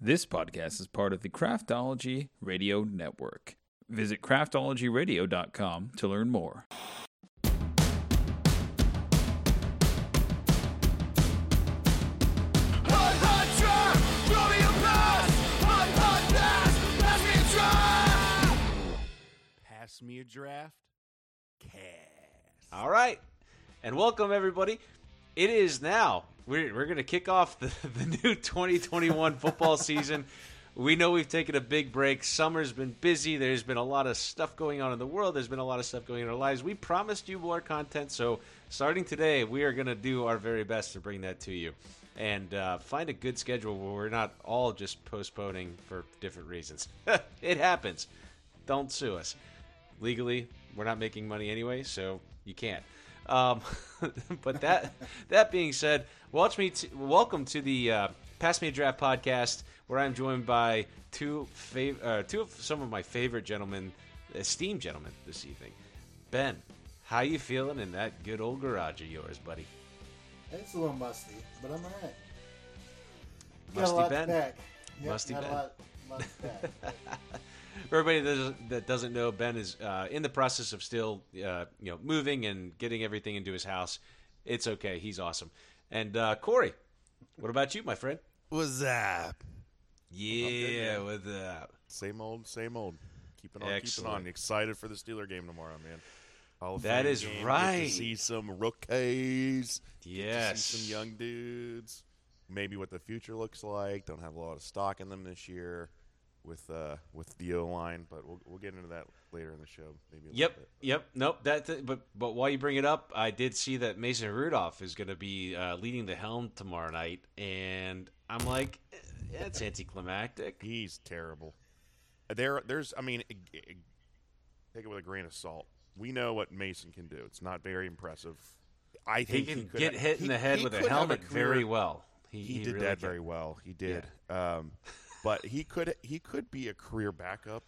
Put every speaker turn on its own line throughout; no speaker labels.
This podcast is part of the Craftology Radio Network. Visit craftologyradio.com to learn more.
Pass me a draft. Cast.
All right, and welcome everybody. It is now. We're going to kick off the new 2021 football season. We know we've taken a big break. Summer's been busy. There's been a lot of stuff going on in the world. There's been a lot of stuff going on in our lives. We promised you more content, so starting today, we are going to do our very best to bring that to you and find a good schedule where we're not all just postponing for different reasons. It happens. Don't sue us. Legally, we're not making money anyway, so you can't. But that being said, welcome to the Pass Me a Draft podcast, where I'm joined by two of some of my favorite gentlemen, esteemed gentlemen this evening. Ben, how you feeling in that good old garage of yours, buddy?
It's a little musty, but I'm all right.
Musty Ben?
Yep,
Musty Ben.
A lot to pack.
For everybody that doesn't know, Ben is in the process of still moving and getting everything into his house. It's okay. He's awesome. And Corey, what about you, my friend?
What's up?
Yeah, what's up?
Same old. Keeping
Excellent.
on. Excited for the Steeler game tomorrow, man. Hall of
That
Fame
is
game.
right.
Get to see some rookies. Get
Yes.
to see some young dudes. Maybe what the future looks like. Don't have a lot of stock in them this year with the O-line, but we'll get into that later in the show. Maybe a little bit.
Yep. Nope. But while you bring it up, I did see that Mason Rudolph is going to be leading the helm tomorrow night, and I'm like, it's anticlimactic.
He's terrible. There's take it with a grain of salt. We know what Mason can do. It's not very impressive. I think
He can
could
get hit in the head with a helmet very well.
He did
really
that
can.
very well. He did. But he could be a career backup.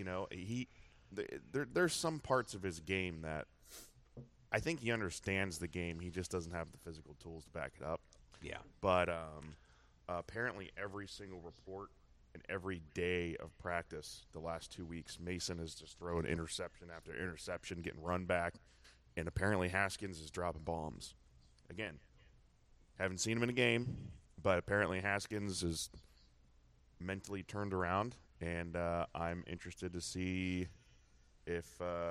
There's some parts of his game that I think he understands the game. He just doesn't have the physical tools to back it up.
Yeah.
But apparently every single report and every day of practice the last 2 weeks, Mason has just thrown interception after interception, getting run back, and apparently Haskins is dropping bombs. Again, haven't seen him in a game, but apparently Haskins is mentally turned around, and I'm interested to see if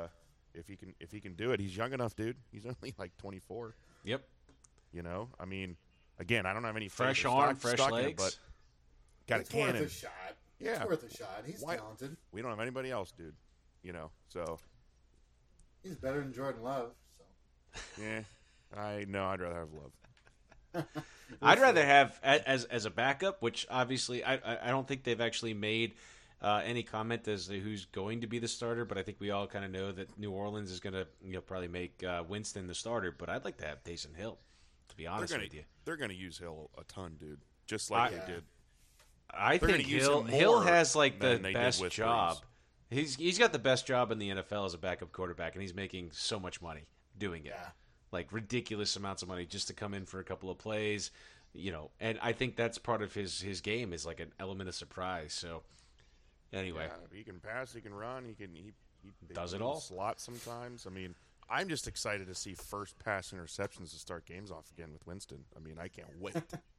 he can do it. He's young enough, dude. He's only like 24.
Yep.
I mean, again, I don't have any
Fresh arm, fresh legs.
but got
It's
a cannon.
worth a shot.
Yeah.
It's worth a shot. He's
Why-
talented.
We don't have anybody else, dude. So
He's better than Jordan Love. So
yeah. I'd rather have Love.
I'd rather have as a backup, which obviously I don't think they've actually made any comment as to who's going to be the starter, but I think we all kind of know that New Orleans is going to probably make Winston the starter. But I'd like to have Taysom Hill, to be honest with you.
They're gonna use Hill a ton, dude. Just like they did.
I
They're
think
gonna use
Hill
him
Hill
more
has like the
than they did
best
with
job.
Brees.
He's got the best job in the NFL as a backup quarterback, and he's making so much money doing it.
Yeah.
Like ridiculous amounts of money just to come in for a couple of plays, and I think that's part of his game is like an element of surprise. So anyway,
Yeah, he can pass, he can run, he
Does it
can
all.
slot sometimes. I mean, I'm just excited to see first pass interceptions to start games off again with Winston. I mean, I can't wait.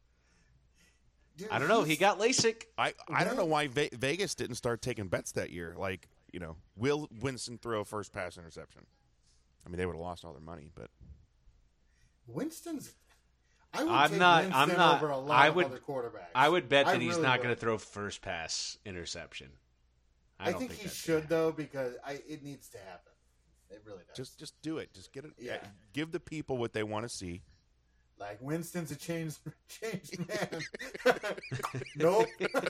Dude,
I don't know. He
he's-
got LASIK.
I don't know why Vegas didn't start taking bets that year. Like, will Winston throw first pass interception? I mean, they would have lost all their money, but
Winston's. I would
I'm
take
not-
Winston
I'm not-
over a lot
I
of
would-
other quarterbacks.
I would bet that
I
he's
really
not
would.
going to throw first pass interception.
I
don't
think he
that's
should though because it needs to happen. It really does.
just do it. Just get it.
Yeah.
Give the people what they want to see.
Like Winston's a changed man. Nope.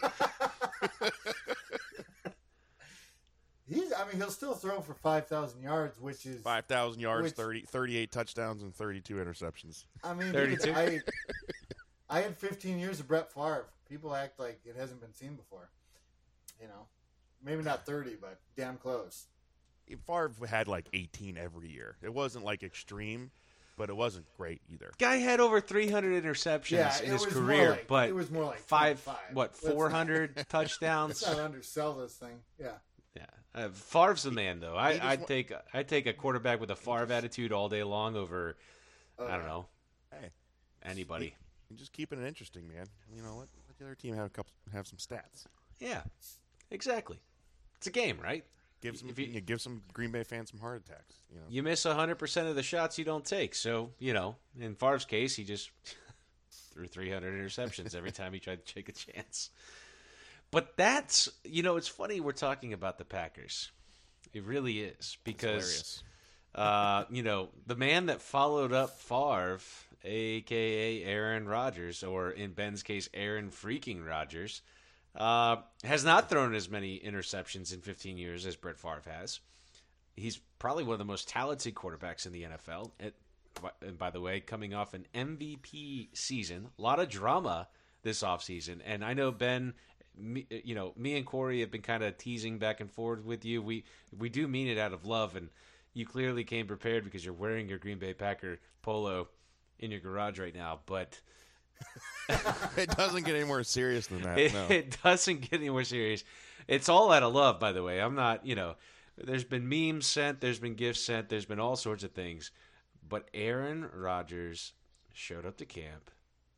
He'll still throw for 5,000 yards, which is
5,000 yards,
Which-
38 touchdowns, and 32 interceptions.
I mean,
32?
I had 15 years of Brett Favre. People act like it hasn't been seen before. Maybe not 30, but damn close.
Favre had like 18 every year. It wasn't like extreme, but it wasn't great either.
Guy had over 300 interceptions in his career, but
it was more like
400 touchdowns.
Let's not undersell this thing. Yeah.
Yeah, Favre's the man, though. I'd take a quarterback with a Favre attitude all day long over, I don't know, anybody.
Just keeping it interesting, man. You know, let the other team have some stats.
Yeah, exactly. It's a game, right?
Give some Green Bay fans some heart attacks. You know,
you miss 100% of the shots you don't take. So in Favre's case, he just threw 300 interceptions every time he tried to take a chance. But that's, it's funny we're talking about the Packers. It really is. Because, the man that followed up Favre, a.k.a. Aaron Rodgers, or in Ben's case, Aaron freaking Rodgers, has not thrown as many interceptions in 15 years as Brett Favre has. He's probably one of the most talented quarterbacks in the NFL. And by the way, coming off an MVP season, a lot of drama this offseason. And I know, Ben, me and Corey have been kind of teasing back and forth with you. We do mean it out of love, and you clearly came prepared because you're wearing your Green Bay Packer polo in your garage right now. But
it doesn't get any more serious than that.
It doesn't get any more serious. It's all out of love, by the way. I'm not, there's been memes sent, there's been gifts sent, there's been all sorts of things. But Aaron Rodgers showed up to camp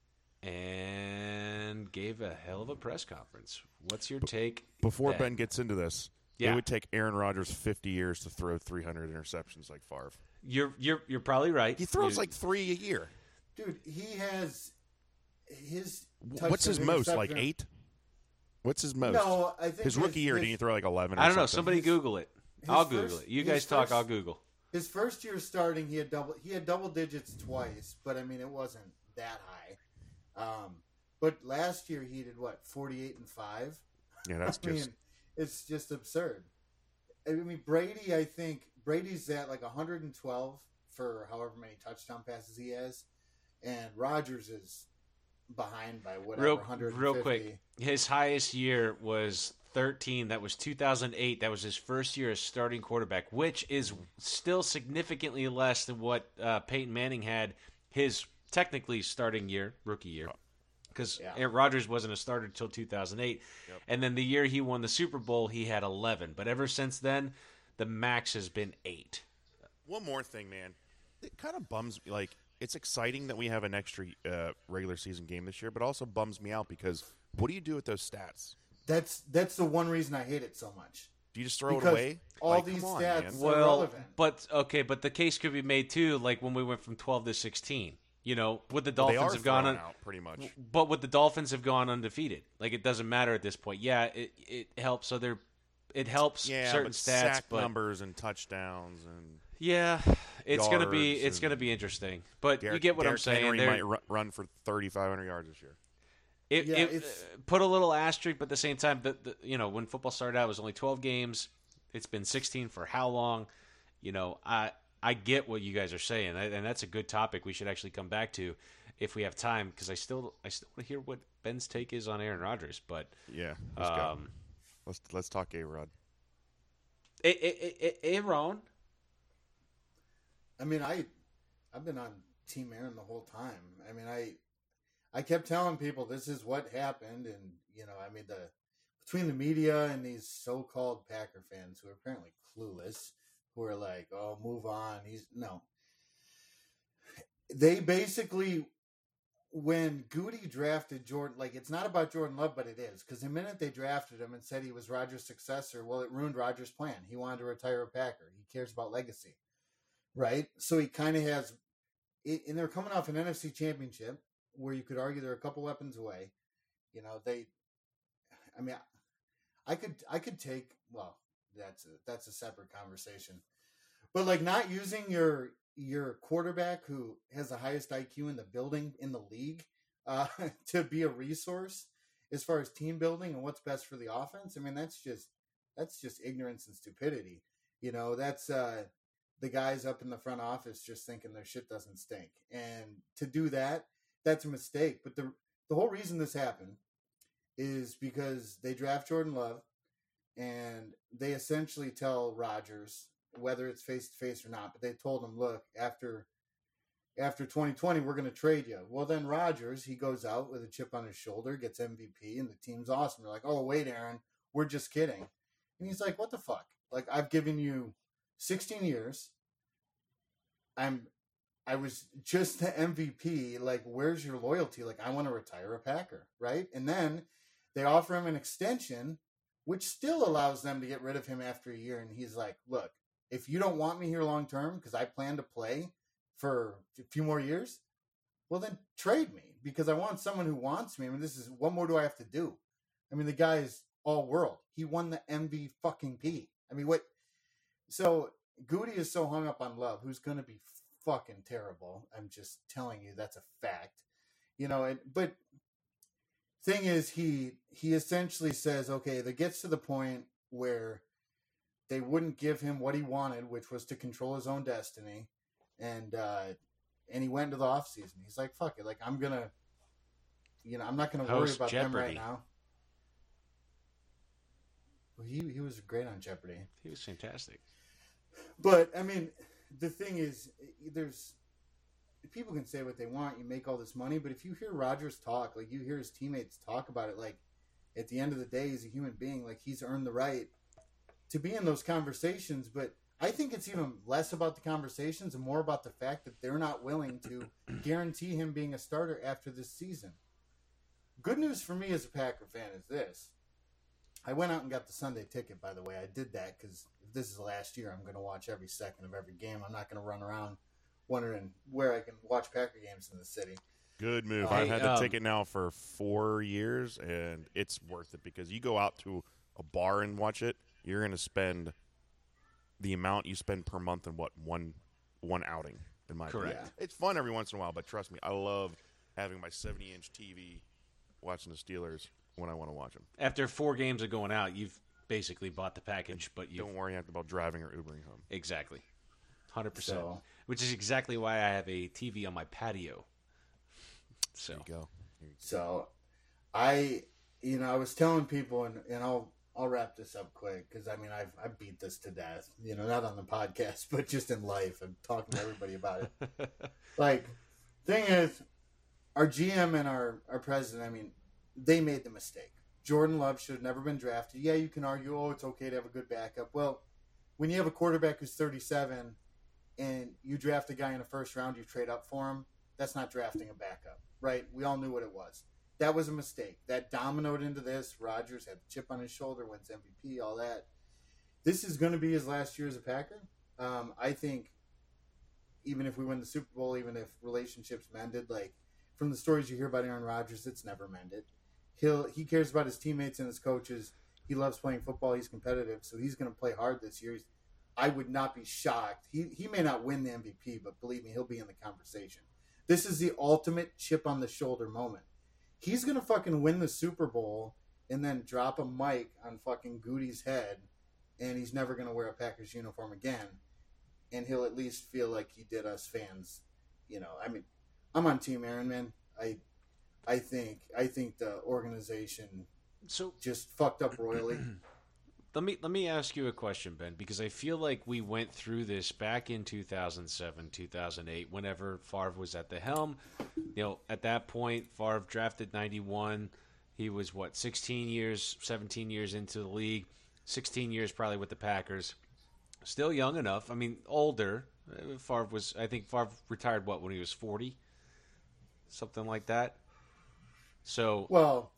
and gave a hell of a press conference. What's your take?
Before Ben gets into this,
it
would take Aaron Rodgers 50 years to throw 300 interceptions like Favre.
You're probably right.
He throws like 3 a year.
Dude, he has his.
What's his most? Like 8? What's his most?
No, I think
his rookie year. Didn't he throw like 11?
I don't know.
Something?
Somebody Google it. I'll Google it. You guys talk. I'll Google.
His first year starting, he had double digits twice, but I mean it wasn't that high. But last year he did 48 and 5.
Yeah, that's
it's just absurd. I mean Brady, I think Brady's at like 112 for however many touchdown passes he has, and Rodgers is behind by whatever 150.
Real quick, his highest year was 13. That was 2008. That was his first year as starting quarterback, which is still significantly less than what Peyton Manning had his technically starting year, rookie year, because Rodgers wasn't a starter until 2008. Yep. And then the year he won the Super Bowl, he had 11. But ever since then, the max has been 8.
One more thing, man. It kind of bums me. Like, it's exciting that we have an extra regular season game this year, but also bums me out because what do you do with those stats?
That's the one reason I hate it so much.
Do you just throw it away?
All these stats are relevant.
But the case could be made too, like when we went from 12 to 16. Would the Dolphins have gone
out pretty much?
But would the Dolphins have gone undefeated? Like it doesn't matter at this point. Yeah, it helps. It helps certain stats, but
numbers and touchdowns and
it's gonna be interesting. But you get what I'm saying.
Henry might run for 3,500 yards this year.
It put a little asterisk, but at the same time, when football started out, it was only 12 games. It's been 16 for how long? I get what you guys are saying, and that's a good topic we should actually come back to if we have time, because I still want to hear what Ben's take is on Aaron Rodgers. But
let's go. Let's talk A-Rod.
Aaron.
I mean, I've been on Team Aaron the whole time. I mean, I kept telling people this is what happened, and between the media and these so-called Packer fans who are apparently clueless, who are like, "Oh, move on." They basically, when Goody drafted Jordan, like it's not about Jordan Love, but it is, because the minute they drafted him and said he was Rodgers' successor, well, it ruined Rodgers' plan. He wanted to retire a Packer. He cares about legacy, right? So he kind of has, and they're coming off an NFC Championship where you could argue they're a couple weapons away. I could take, well, that's a separate conversation, but like not using your quarterback who has the highest IQ in the building in the league to be a resource as far as team building and what's best for the offense. I mean, that's just ignorance and stupidity. That's the guys up in the front office just thinking their shit doesn't stink, and to do that, that's a mistake. But the whole reason this happened is because they draft Jordan Love, and they essentially tell Rodgers, whether it's face-to-face or not, but they told him, look, after after 2020, we're going to trade you. Well, then Rodgers, he goes out with a chip on his shoulder, gets MVP, and the team's awesome. They're like, oh, wait, Aaron, we're just kidding. And he's like, what the fuck? Like, I've given you 16 years. I was just the MVP. Like, where's your loyalty? Like, I want to retire a Packer, right? And then they offer him an extension, which still allows them to get rid of him after a year. And he's like, look, if you don't want me here long term, because I plan to play for a few more years, well, then trade me, because I want someone who wants me. I mean, what more do I have to do? I mean, the guy is all world. He won the MVP. I mean, what? So Goody is so hung up on Love, who's going to be fucking terrible. I'm just telling you, that's a fact. But thing is, he essentially says, okay, that gets to the point where they wouldn't give him what he wanted, which was to control his own destiny. And he went into the offseason. He's like, fuck it. Like, I'm not going to worry about them right now. Well, he was great on Jeopardy.
He was fantastic.
But, I mean, the thing is, people can say what they want. You make all this money. But if you hear Rodgers talk, like, you hear his teammates talk about it, like, at the end of the day, he's a human being. Like, he's earned the right to be in those conversations. But I think it's even less about the conversations and more about the fact that they're not willing to guarantee him being a starter after this season. Good news for me as a Packer fan is this. I went out and got the Sunday ticket, by the way. I did that because if this is the last year, I'm going to watch every second of every game. I'm not going to run around wondering where I can watch Packer games in the city.
Good move. I've had the ticket now for 4 years, and it's worth it because you go out to a bar and watch it, you're going to spend the amount you spend per month in one outing, in my opinion.
Correct.
It's fun every once in a while, but trust me, I love having my 70-inch TV watching the Steelers when I want to watch them.
After 4 games of going out, you've basically bought the package, but you
don't worry about driving or Ubering home.
Exactly. 100%.
So,
which is exactly why I have a TV on my patio. So
there you go.
So I was telling people, and I'll wrap this up quick because I mean I've beat this to death. Not on the podcast, but just in life. I'm talking to everybody about it. Like, thing is, our GM and our president, I mean, they made the mistake. Jordan Love should have never been drafted. Yeah, you can argue, it's okay to have a good backup. Well, when you have a quarterback who's 37 and you draft a guy in the first round, you trade up for him, that's not drafting a backup, right? We all knew what it was. That was a mistake. That dominoed into this. Rodgers had the chip on his shoulder, wins MVP, all that. This is going to be his last year as a Packer. I think even if we win the Super Bowl, even if relationships mended, like from the stories you hear about Aaron Rodgers, it's never mended. He cares about his teammates and his coaches. He loves playing football. He's competitive, so he's going to play hard this year. I would not be shocked. He may not win the MVP, but believe me, he'll be in the conversation. This is the ultimate chip on the shoulder moment. He's going to fucking win the Super Bowl and then drop a mic on fucking Goody's head, and he's never going to wear a Packers uniform again. And he'll at least feel like he did us fans. I mean, I'm on Team Aaron, man. I think the organization just fucked up royally.
Let me ask you a question, Ben, because I feel like we went through this back in 2007, 2008, whenever Favre was at the helm. At that point, Favre drafted 91. He was, 17 years into the league, 16 years probably with the Packers. Still young enough. I mean, older. Favre retired, when he was 40? Something like that. So,
well,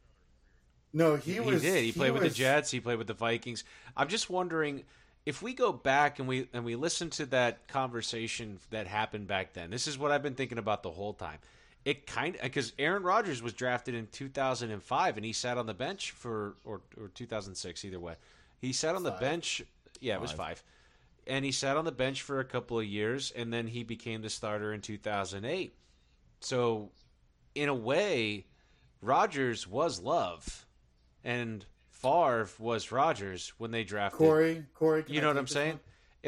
no, he did.
He played with the Jets. He played with the Vikings. I'm just wondering if we go back and we listen to that conversation that happened back then. This is what I've been thinking about the whole time. It because Aaron Rodgers was drafted in 2005 and he sat on the bench or 2006, either way. He sat on the bench. Yeah, it was 5. And he sat on the bench for a couple of years, and then he became the starter in 2008. So, in a way, Rodgers was Love, and Favre was Rodgers when they drafted.
Corey,
you know what I'm saying?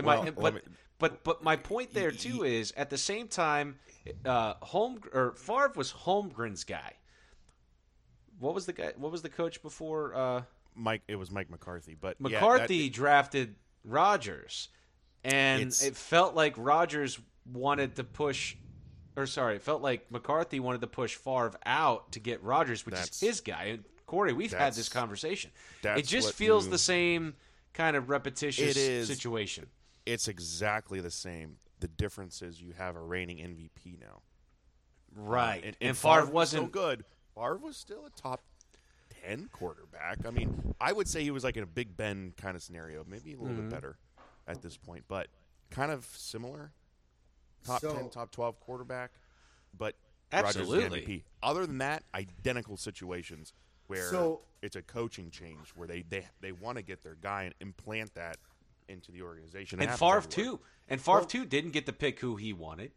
But my point there too is at the same time, Favre was Holmgren's guy. What was the guy? What was the coach before?
Mike. It was Mike McCarthy. But
McCarthy drafted Rodgers, and it felt like Rodgers wanted to push it felt like McCarthy wanted to push Favre out to get Rodgers, which is his guy. And Corey, we've had this conversation. It just feels the same kind of repetitious situation.
It's exactly the same. The difference is you have a reigning MVP now.
Right.
And
Favre
wasn't
wasn't
so good. Favre was still a top 10 quarterback. I mean, I would say he was like in a Big Ben kind of scenario, maybe a little bit better at this point, but kind of similar. Top 10, top 12 quarterback, but
absolutely
Rodgers MVP. Other than that, identical situations where it's a coaching change where they want to get their guy and implant that into the organization.
And Favre too. And Favre too didn't get to pick who he wanted.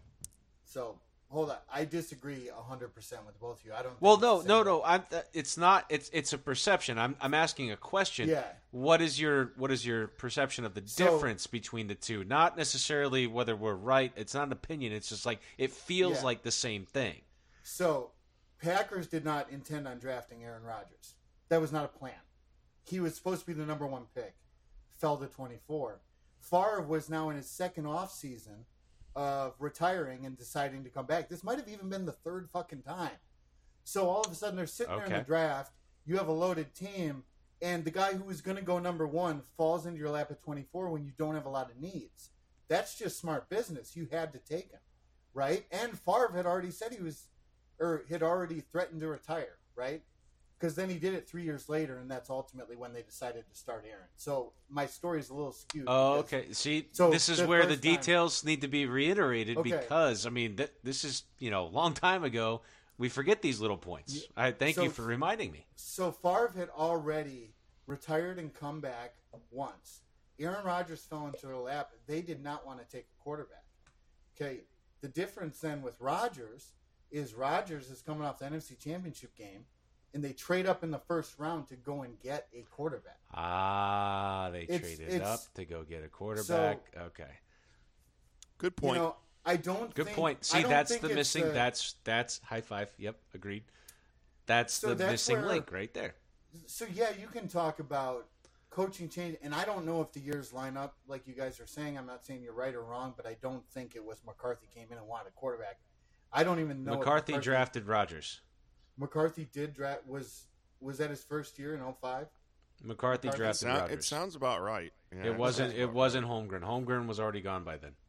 So hold on, I disagree 100% with both of you. I don't.
Well, no. It's not. It's a perception. I'm asking a question.
Yeah.
What is your perception of the difference between the two? Not necessarily whether we're right. It's not an opinion. It's just like it feels like the same thing.
So, Packers did not intend on drafting Aaron Rodgers. That was not a plan. He was supposed to be the number 1 pick. Fell to 24. Favre was now in his second off season of retiring and deciding to come back. This might have even been the third fucking time. So all of a sudden they're sitting there in the draft. You have a loaded team, and the guy who was going to go number 1 falls into your lap at 24 when you don't have a lot of needs. That's just smart business. You had to take him, right? And Favre had already said had already threatened to retire, right? Because then he did it 3 years later, and that's ultimately when they decided to start Aaron. So my story is a little skewed.
Oh, okay. See, this is where the details need to be reiterated because, I mean, this is, a long time ago. We forget these little points. I thank you for reminding me.
So Favre had already retired and come back once. Aaron Rodgers fell into their lap. They did not want to take a quarterback. Okay, the difference then with Rodgers is coming off the NFC Championship game, and they trade up in the first round to go and get a quarterback.
They traded up to go get a quarterback. Okay.
Good point.
I don't
Good
think,
point. See, that's the missing. That's high five. Yep, agreed. That's the missing link right there.
So, yeah, you can talk about coaching change, and I don't know if the years line up like you guys are saying. I'm not saying you're right or wrong, but I don't think it was McCarthy came in and wanted a quarterback. I don't even know.
McCarthy drafted Rodgers.
McCarthy did draft. Was that his first year in 2005?
McCarthy drafted Rodgers.
It sounds about right. Yeah,
it wasn't Holmgren. Holmgren was already gone by then.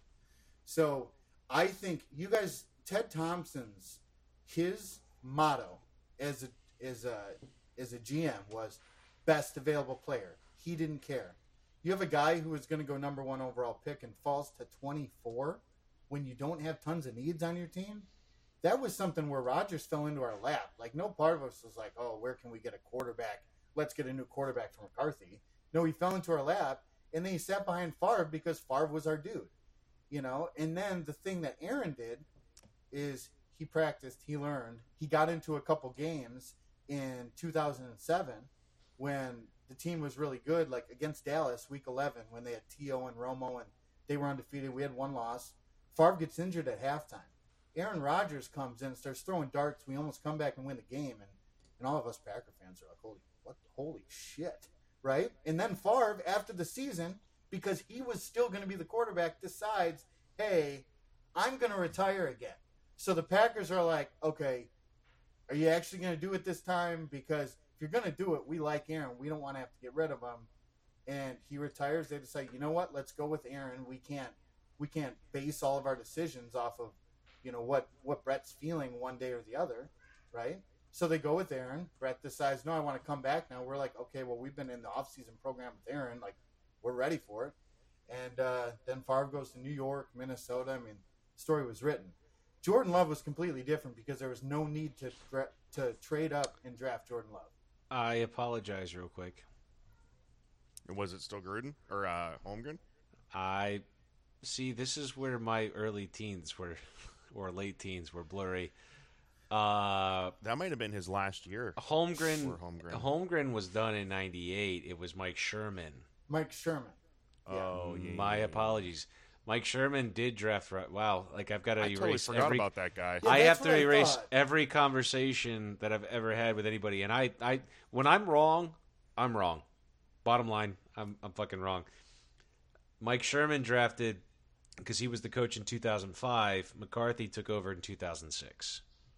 So I think you guys, Ted Thompson's, his motto as a GM was best available player. He didn't care. You have a guy who is going to go number 1 overall pick and falls to 24 when you don't have tons of needs on your team. That was something where Rodgers fell into our lap. Like, no part of us was like, oh, where can we get a quarterback? Let's get a new quarterback for McCarthy. No, he fell into our lap, and then he sat behind Favre because Favre was our dude. And then the thing that Aaron did is he practiced, he learned. He got into a couple games in 2007 when the team was really good, like against Dallas, week 11, when they had T.O. and Romo, and they were undefeated. We had 1 loss. Favre gets injured at halftime. Aaron Rodgers comes in and starts throwing darts. We almost come back and win the game. And all of us Packer fans are like, holy shit, right? And then Favre, after the season, because he was still going to be the quarterback, decides, hey, I'm going to retire again. So the Packers are like, okay, are you actually going to do it this time? Because if you're going to do it, we like Aaron. We don't want to have to get rid of him. And he retires. They decide, you know what? Let's go with Aaron. We can't base all of our decisions off of what Brett's feeling one day or the other, right? So they go with Aaron. Brett decides, no, I want to come back now. We're like, okay, well, we've been in the offseason program with Aaron. Like, we're ready for it. And then Favre goes to New York, Minnesota. I mean, the story was written. Jordan Love was completely different because there was no need to trade up and draft Jordan Love.
I apologize real quick.
And was it still Gruden or Holmgren?
See, this is where my early teens were, or late teens were blurry.
That might have been his last year.
Holmgren was done in '98. It was Mike Sherman.
Mike Sherman.
Yeah. Oh, yeah. My apologies. Mike Sherman did draft. Wow, like I've got to erase.
Totally forgot about that guy.
Yeah,
I have to erase every conversation that I've ever had with anybody. And I, when I'm wrong, I'm wrong. Bottom line, I'm fucking wrong. Mike Sherman drafted because he was the coach in 2005. McCarthy took over in 2006.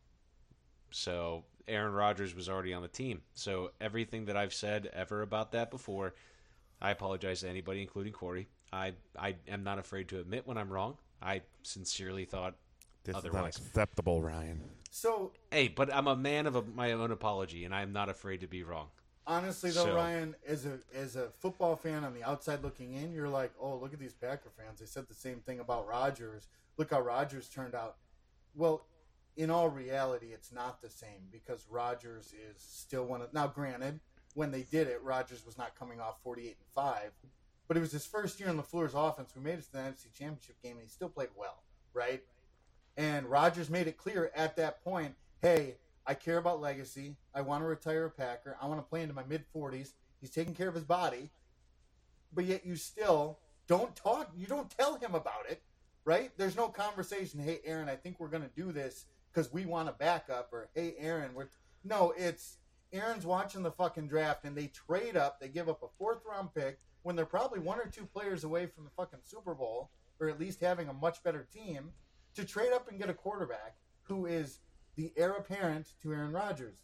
So Aaron Rodgers was already on the team. So everything that I've said ever about that before, I apologize to anybody, including Corey. I am not afraid to admit when I'm wrong. I sincerely thought
This
otherwise.
is unacceptable, Ryan.
So
Hey, but I'm a man of my own apology, and I'm not afraid to be wrong.
honestly, though,
So-
Ryan, as a football fan on the outside looking in, you're like, oh, look at these Packer fans. They said the same thing about Rodgers. Look how Rodgers turned out. Well, in all reality, it's not the same because Rodgers is still one of. Now, granted, when they did it, Rodgers was not coming off 48-5, but it was his first year in LaFleur's offense. We made it to the NFC Championship game, and he still played well, right? And Rodgers made it clear at that point, hey, I care about legacy. I want to retire a Packer. I want to play into my mid-40s. He's taking care of his body. But yet you still don't talk. You don't tell him about it, right? There's no conversation, hey, Aaron, I think we're going to do this because we want a backup. Or, hey, Aaron, No, it's Aaron's watching the fucking draft, and they trade up. They give up a fourth-round pick when they're probably one or two players away from the fucking Super Bowl, or at least having a much better team, to trade up and get a quarterback who is the heir apparent to Aaron Rodgers.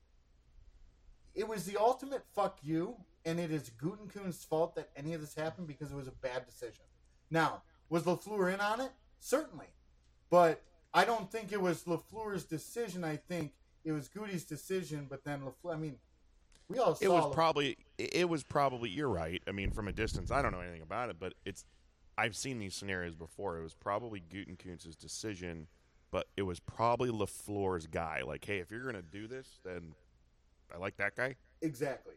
It was the ultimate fuck you, and it is Gutekunst's fault that any of this happened because it was a bad decision. Now, was LaFleur in on it? Certainly. But I don't think it was LaFleur's decision. I think it was Goody's decision, but then LaFleur, I mean, we all saw
It was probably, you're right. I mean, from a distance, I don't know anything about it, but I've seen these scenarios before. It was probably Gutekunst's decision, but it was probably LaFleur's guy. Like, hey, if you're going to do this, then I like that guy.
Exactly.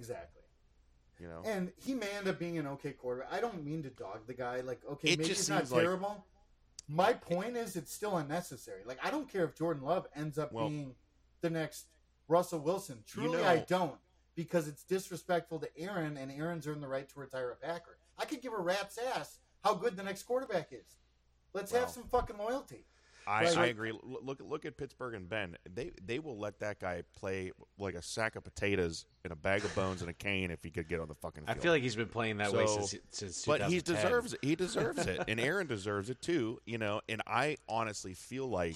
You know?
And he may end up being an okay quarterback. I don't mean to dog the guy. Like, okay,
It
maybe
just
it's not
seems like-
terrible. My point is it's still unnecessary. Like, I don't care if Jordan Love ends up being the next Russell Wilson. Truly, I don't. Because it's disrespectful to Aaron, and Aaron's earned the right to retire a Packer. I could give a rat's ass how good the next quarterback is. Let's have some fucking loyalty.
I
Right.
agree. Look at Pittsburgh and Ben. They will let that guy play like a sack of potatoes in a bag of bones and a cane if he could get on the fucking
I
field.
feel like he's been playing that way since 2010.
But he deserves it. He deserves it, and Aaron deserves it too. You know, and I honestly feel like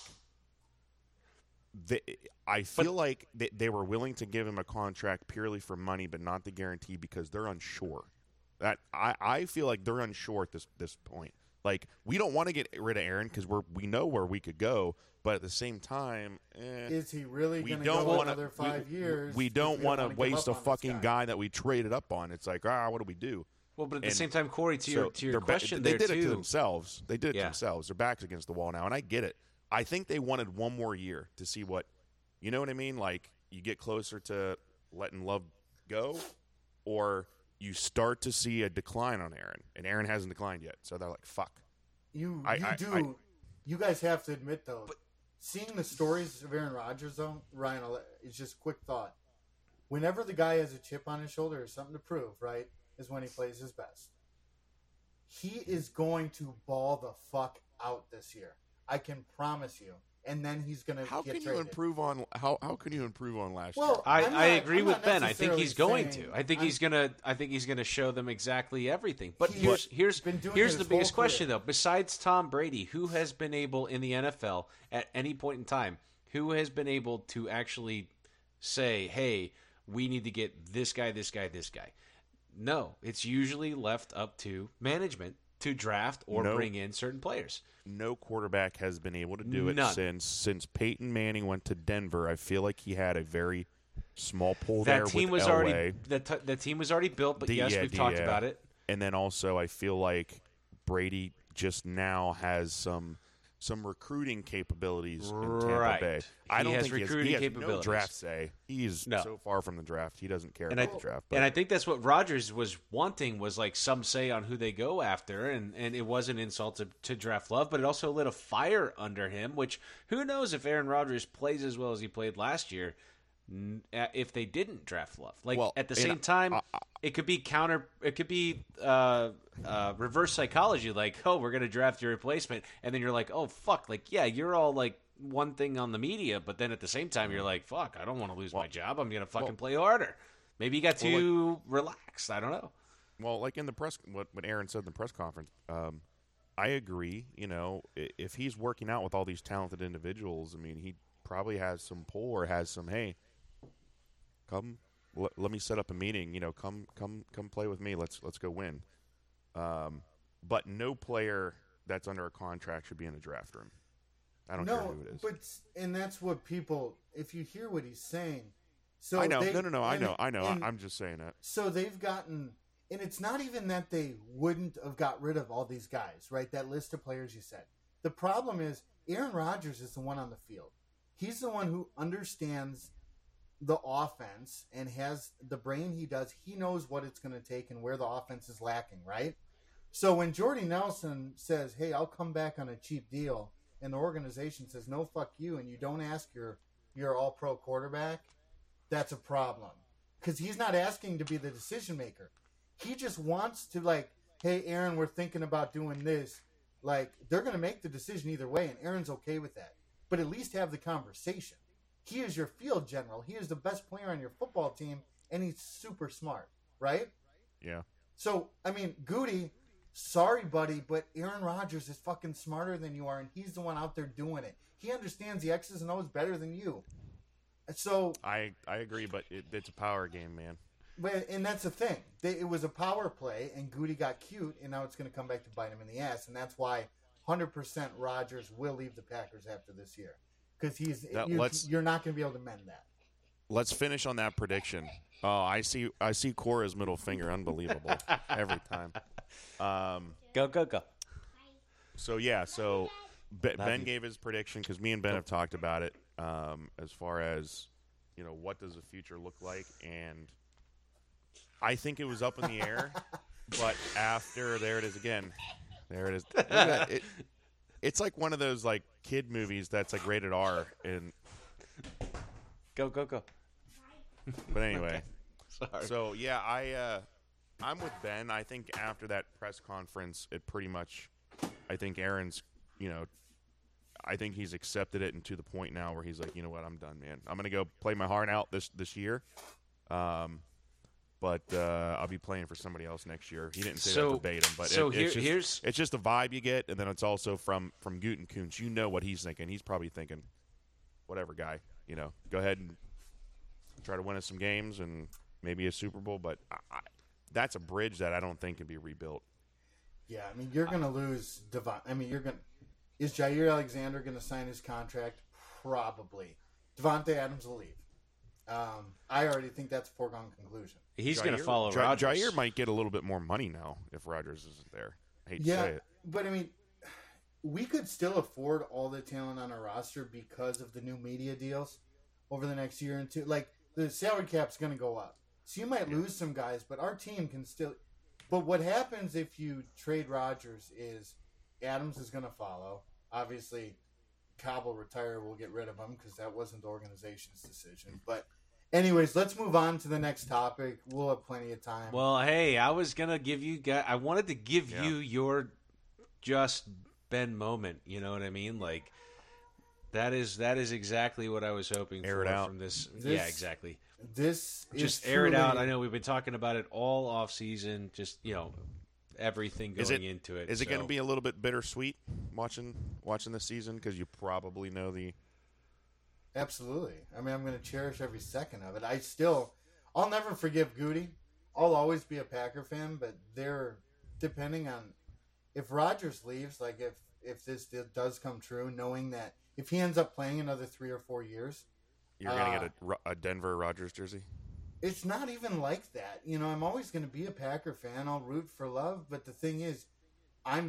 they were willing to give him a contract purely for money, but not the guarantee because they're unsure. That I feel like they're unsure at this point. Like, we don't want to get rid of Aaron because we know where we could go, but at the same time,
Is he really
we
going to
don't
go
want
another 5 years?
We don't want to
give
waste a
up on this
fucking guy that we traded up on. It's like, what do we do?
Well, but at the
And
same time, Corey, to your
they're
question
they
there
did
too.
it to themselves. They did it to
Yeah.
themselves. Their backs against the wall now, and I get it. I think they wanted one more year to see what, you know what I mean? Like, you get closer to letting Love go, or you start to see a decline on Aaron, and Aaron hasn't declined yet. So they're like, fuck.
You guys have to admit, though, seeing the stories of Aaron Rodgers, though, Ryan, it's just a quick thought. Whenever the guy has a chip on his shoulder or something to prove, right, is when he plays his best. He is going to ball the fuck out this year. I can promise you. And then he's going to
How
get
can
traded.
you improve on how can you improve on last
Well,
year?
I agree
I'm
with
not
Ben. I think he's going
necessarily
to. I think he's gonna show them exactly everything. But
He's
here's
been doing
here's
it
the
his
biggest
whole career.
question though. Besides Tom Brady, who has been able in the NFL at any point in time, who has been able to actually say, "Hey, we need to get this guy, this guy, this guy"? No, it's usually left up to management to draft or bring in certain players.
No quarterback has been able to do it
None.
since Peyton Manning went to Denver. I feel like he had a very small pull
That
there
team
with
was
Elway.
already the team was already built, but yes, we've talked about it.
And then also, I feel like Brady just now has some recruiting capabilities in Tampa
Right.
Bay.
He
I don't
has
think
recruiting
he has no
capabilities.
draft say. He's
No.
so far from the draft. He doesn't care
And
about the draft. But
And I think that's what Rodgers was wanting was like some say on who they go after, and it was an insult to draft Love, but it also lit a fire under him. Which who knows if Aaron Rodgers plays as well as he played last year, if they didn't draft Love. Like
Well,
at the
and
same time, it could be reverse psychology. Like, oh, we're gonna draft your replacement, and then you're like, oh fuck, like yeah, you're all like one thing on the media, but then at the same time, you're like, fuck, I don't want to lose my job. I'm gonna fucking play harder. Maybe he got too relaxed. I don't know.
well, like in the press, what Aaron said in the press conference, I agree. You know, if he's working out with all these talented individuals, I mean, he probably has some pull or has some, hey, come, let me set up a meeting. You know, come play with me. Let's go win. But no player that's under a contract should be in a draft room. I don't care who it is.
And that's what people. If you hear what he's saying, so
I know.
they,
No. I know.
and
I'm just saying that.
So they've gotten, and it's not even that they wouldn't have got rid of all these guys, right? That list of players you said. The problem is Aaron Rodgers is the one on the field. He's the one who understands the offense and has the brain he does. He knows what it's going to take and where the offense is lacking, right? So when Jordy Nelson says, hey, I'll come back on a cheap deal, and the organization says, no, fuck you, and you don't ask your all-pro quarterback, that's a problem. Because he's not asking to be the decision maker. He just wants to, like, hey, Aaron, we're thinking about doing this. Like, they're going to make the decision either way, and Aaron's okay with that. But at least have the conversation. He is your field general. He is the best player on your football team, and he's super smart, right?
Yeah.
So, I mean, Goody, sorry, buddy, but Aaron Rodgers is fucking smarter than you are, and he's the one out there doing it. He understands the X's and O's better than you. So
I agree, but it's a power game, man.
And that's the thing. It was a power play, and Goody got cute, and now it's going to come back to bite him in the ass, and that's why 100% Rodgers will leave the Packers after this year. Because you're not going to be able to mend that.
Let's finish on that prediction. Oh, I see Cora's middle finger. Unbelievable. Every time.
Go.
So, yeah. So, Ben gave his prediction because me and Ben have talked about it as far as, you know, what does the future look like. And I think it was up in the air. But after, there it is again. There it is. Look at that. It's like one of those, like, kid movies that's, like, rated R. And
Go.
But anyway.
Sorry.
So, yeah, I'm with Ben. I think after that press conference, it pretty much – I think Aaron's, you know – I think he's accepted it and to the point now where he's like, you know what, I'm done, man. I'm going to go play my heart out this year. But I'll be playing for somebody else next year. He didn't say that verbatim, but it's just the vibe you get, and then it's also from Gutekunst. You know what he's thinking. He's probably thinking, whatever, guy. You know, go ahead and try to win us some games and maybe a Super Bowl. But that's a bridge that I don't think can be rebuilt.
Yeah, I mean, you're going to lose Devon. I mean, is Jair Alexander going to sign his contract? Probably. Devontae Adams will leave. I already think that's a foregone conclusion.
He's going to follow Rodgers.
Jair might get a little bit more money now if Rodgers isn't there. I hate to say it.
But I mean, we could still afford all the talent on our roster because of the new media deals over the next year and two. Like, the salary cap's going to go up. So you might lose some guys, but our team can still. But what happens if you trade Rodgers is Adams is going to follow. Obviously, Cobb will retire. We'll get rid of him because that wasn't the organization's decision. But anyways, let's move on to the next topic. We'll have plenty of time.
Well, hey, I was going to give you guys – I wanted to give you your just Ben moment. You know what I mean? Like, that is exactly what I was hoping for from this. Yeah, exactly.
This
just air it out. I know we've been talking about it all off season. Just, you know, everything going into it.
Is it going to be a little bit bittersweet watching this season because you probably know the?
Absolutely. I mean, I'm going to cherish every second of it. I'll never forgive Goody. I'll always be a Packer fan, but they're depending on if Rodgers leaves. Like if this does come true, knowing that if he ends up playing another 3 or 4 years.
You're going to get a Denver Rodgers jersey?
It's not even like that. You know, I'm always going to be a Packer fan. I'll root for love. But the thing is, I'm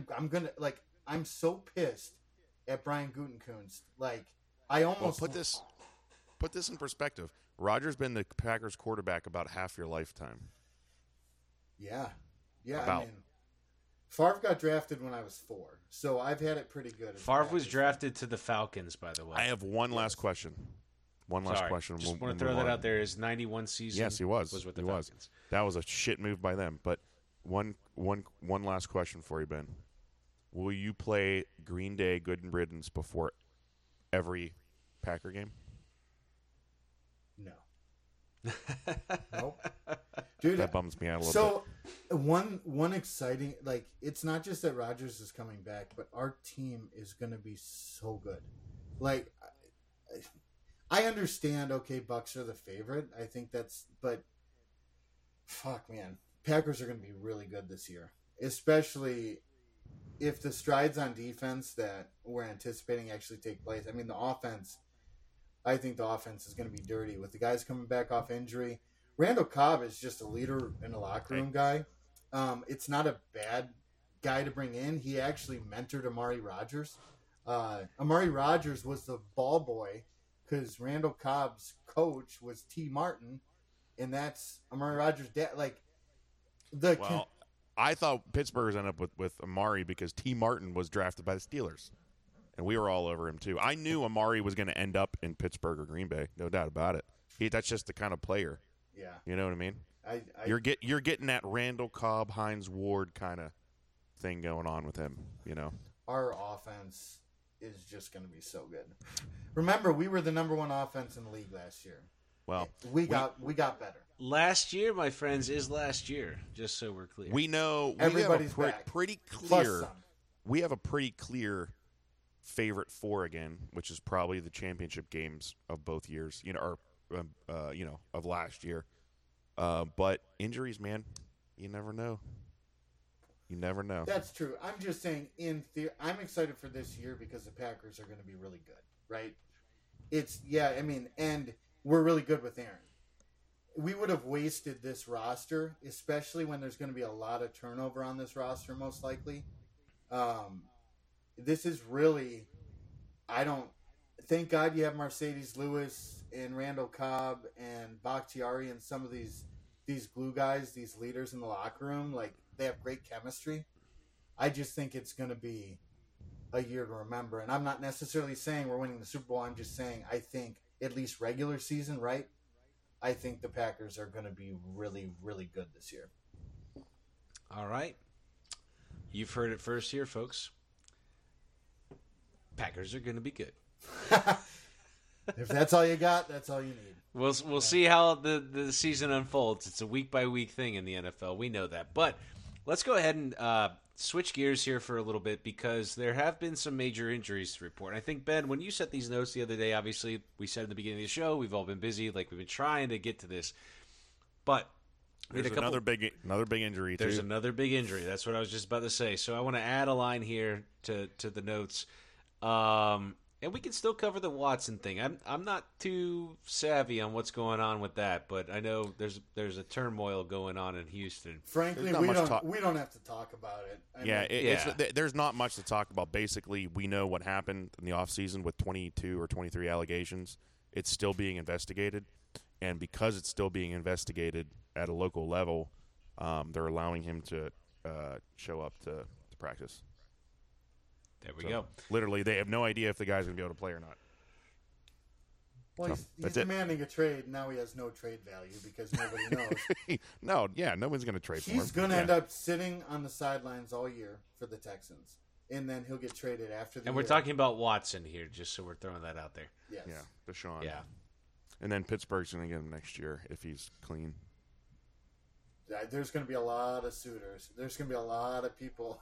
so pissed at Brian Gutekunst. Like, I almost...
Well, put this in perspective. Rodgers been the Packers quarterback about half your lifetime.
Yeah. I mean, Favre got drafted when I was 4. So I've had it pretty good.
Favre was drafted to the Falcons, by the way.
I have one last question. One last question.
Just want to throw that out there. His 91 season.
Yes, he was.
With the Falcons.
That was a shit move by them. But one last question for you, Ben. Will you play Green Day Good Riddance before every Packer game?
No. Nope. Dude,
that bums me out a little bit.
So one exciting, like, it's not just that Rodgers is coming back, but our team is going to be so good. Like, I understand. Okay, Bucks are the favorite. I think but fuck, man, Packers are going to be really good this year, especially if the strides on defense that we're anticipating actually take place. I mean, I think the offense is going to be dirty with the guys coming back off injury. Randall Cobb is just a leader in the locker room guy. It's not a bad guy to bring in. He actually mentored Amari Rodgers. Amari Rodgers was the ball boy because Randall Cobb's coach was T. Martin, and that's Amari Rodgers' dad.
I thought Pittsburgh's ended up with Amari because T. Martin was drafted by the Steelers, and we were all over him too. I knew Amari was going to end up in Pittsburgh or Green Bay, no doubt about it. That's just the kind of player.
Yeah,
you know what I mean. You're getting that Randall Cobb, Hines Ward kind of thing going on with him. You know,
our offense is just going to be so good. Remember, we were the number one offense in the league last year.
Well,
we got better.
Last year, my friends, is last year. Just so we're clear,
we know
everybody's
back. Pretty clear. We have a pretty clear favorite four again, which is probably the championship games of both years. Of last year. But injuries, man, you never know. You never know.
That's true. I'm just saying, in theory, I'm excited for this year because the Packers are going to be really good, right? And we're really good with Aaron. We would have wasted this roster, especially when there's going to be a lot of turnover on this roster, most likely. This is really, thank God you have Mercedes Lewis and Randall Cobb and Bakhtiari and some of these glue guys, these leaders in the locker room. Like, they have great chemistry. I just think it's going to be a year to remember. And I'm not necessarily saying we're winning the Super Bowl. I'm just saying I think at least regular season, right? I think the Packers are going to be really, really good this year.
All right. You've heard it first here, folks. Packers are going to be good.
If that's all you got, that's all you need.
We'll see how the season unfolds. It's a week-by-week thing in the NFL. We know that. But let's go ahead and switch gears here for a little bit because there have been some major injuries to report. I think, Ben, when you set these notes the other day, obviously we said at the beginning of the show, we've all been busy. Like, we've been trying to get to this. But
there's another big injury, too.
There's another big injury. That's what I was just about to say. So I want to add a line here to the notes. And we can still cover the Watson thing. I'm not too savvy on what's going on with that, but I know there's a turmoil going on in Houston.
Frankly, we don't have to talk about it.
There's not much to talk about. Basically, we know what happened in the offseason with 22 or 23 allegations. It's still being investigated, and because it's still being investigated at a local level, they're allowing him to show up to practice.
There we go.
Literally, they have no idea if the guy's going to be able to play or not.
Well, he's demanding a trade. Now he has no trade value because nobody knows.
No one's going to trade for him.
He's going to end up sitting on the sidelines all year for the Texans, and then he'll get traded after the year.
And we're talking about Watson here, just so we're throwing that out there.
Yes.
Yeah, Deshaun.
Yeah.
And then Pittsburgh's going to get him next year if he's clean.
There's going to be a lot of suitors. There's going to be a lot of people.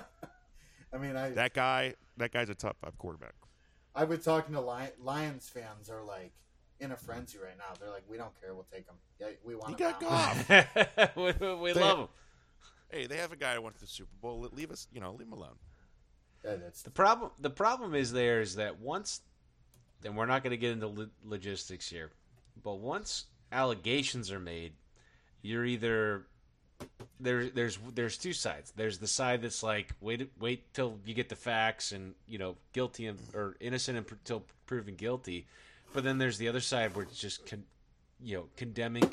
I mean,
that guy's a top 5 quarterback.
I've been talking to Lions fans are like in a frenzy right now. They're like, we don't care, we'll take him. Yeah, we want him.
He got Goff.
we love him.
Hey, they have a guy who went to the Super Bowl. Leave him alone.
Yeah, that's
the problem. The problem is that once, and we're not going to get into logistics here, but once allegations are made, you're either there's two sides. There's the side that's like wait till you get the facts and guilty or innocent until proven guilty, but then there's the other side where it's just condemning.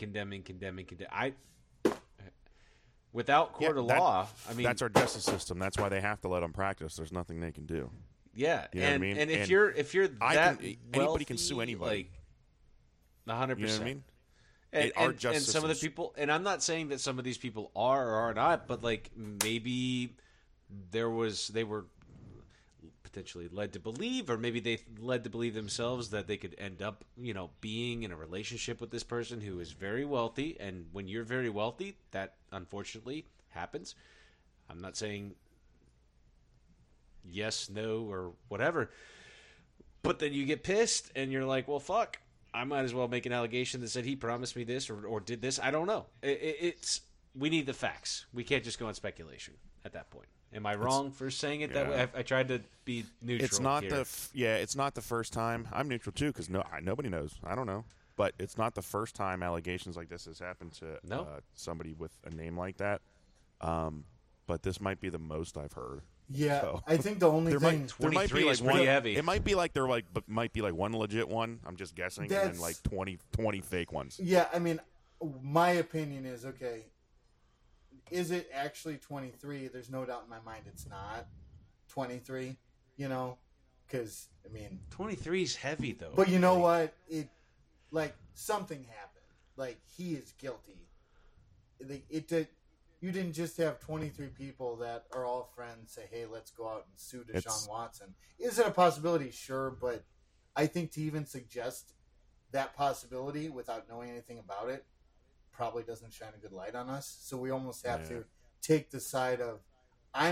Without court of law, I mean,
that's our justice system. That's why they have to let them practice. There's nothing they can do.
Yeah,
you know what I mean?
And if you're that
anybody can sue anybody.
Like 100%.
You know what I mean?
And some of the people, and I'm not saying that some of these people are or are not, but like maybe they were potentially led to believe, or maybe they led to believe themselves that they could end up, being in a relationship with this person who is very wealthy. And when you're very wealthy, that unfortunately happens. I'm not saying yes, no, or whatever. But then you get pissed and you're like, well, fuck, I might as well make an allegation that said he promised me this or did this. I don't know. We need the facts. We can't just go on speculation at that point. Am I wrong for saying it that way? I tried to be neutral.
It's not
here.
it's not the first time. I'm neutral too because nobody knows. I don't know, but it's not the first time allegations like this has happened to somebody with a name like that. But this might be the most I've heard.
Yeah,
So,
I think the only thing...
23 is pretty heavy.
It might be like might be like one legit one. I'm just guessing, and then like 20 fake ones.
Yeah, I mean, my opinion is, okay, is it actually 23? There's no doubt in my mind it's not 23, because, I mean...
23 is heavy, though.
But you know what? Something happened. Like, he is guilty. You didn't just have 23 people that are all friends say, hey, let's go out and sue Deshaun Watson. Is it a possibility? Sure, but I think to even suggest that possibility without knowing anything about it probably doesn't shine a good light on us. So we almost have to take the side of, I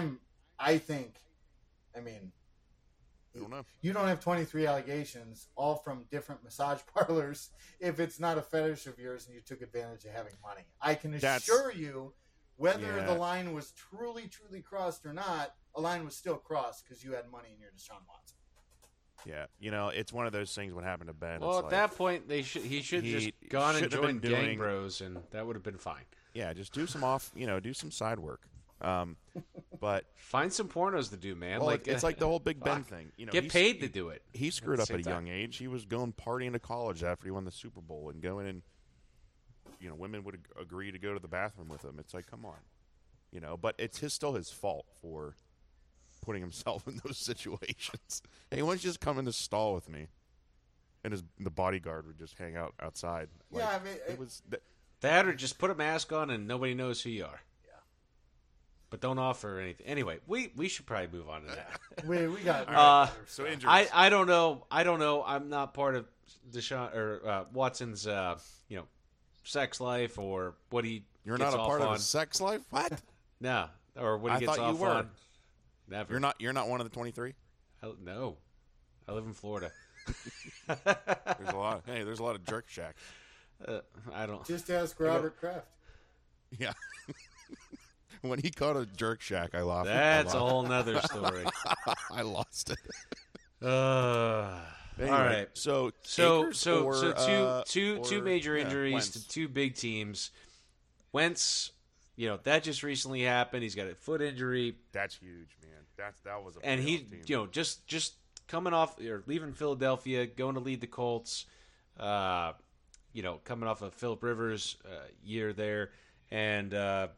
mean,
I don't know.
You don't have 23 allegations, all from different massage parlors, if it's not a fetish of yours and you took advantage of having money. I can assure you, whether the line was truly, truly crossed or not, a line was still crossed because you had money in your Deshaun Watson.
Yeah, it's one of those things. What happened to Ben?
Well, at that point, he should just gone and joined Gang Bros, and that would have been fine.
Yeah, just do some do some side work. But
find some pornos to do, man.
Well, it's like the whole Big Ben thing.
Get paid to do it.
He screwed up at a young age. He was going partying to college after he won the Super Bowl and going in. Women would agree to go to the bathroom with him. It's like, come on, But it's still his fault for putting himself in those situations. Hey, why don't you just come in the stall with me? And the bodyguard would just hang out outside.
Yeah, I mean,
it was
that, or just put a mask on and nobody knows who you are. Yeah, but don't offer anything. Anyway, we should probably move on to that.
we got
so injuries.
I don't know. I'm not part of Deshaun or Watson's sex life or what he.
You're
gets
not a
off
part
on.
of his sex life. What?
No, or what he gets
thought
off
you were.
on. Never.
You're not one of the 23.
No, I live in Florida.
There's a lot of jerk shack.
I don't.
Just ask Robert Kraft.
Yeah. When he caught a jerk shack, I laughed.
That's a whole nother story.
I lost it.
Anyway, all right.
So
two major injuries
Wentz.
to two big teams. Wentz, that just recently happened. He's got a foot injury.
That's huge, man. That was a
and he,
team.
just coming off or leaving Philadelphia, going to lead the Colts. Coming off of Phillip Rivers' year there, and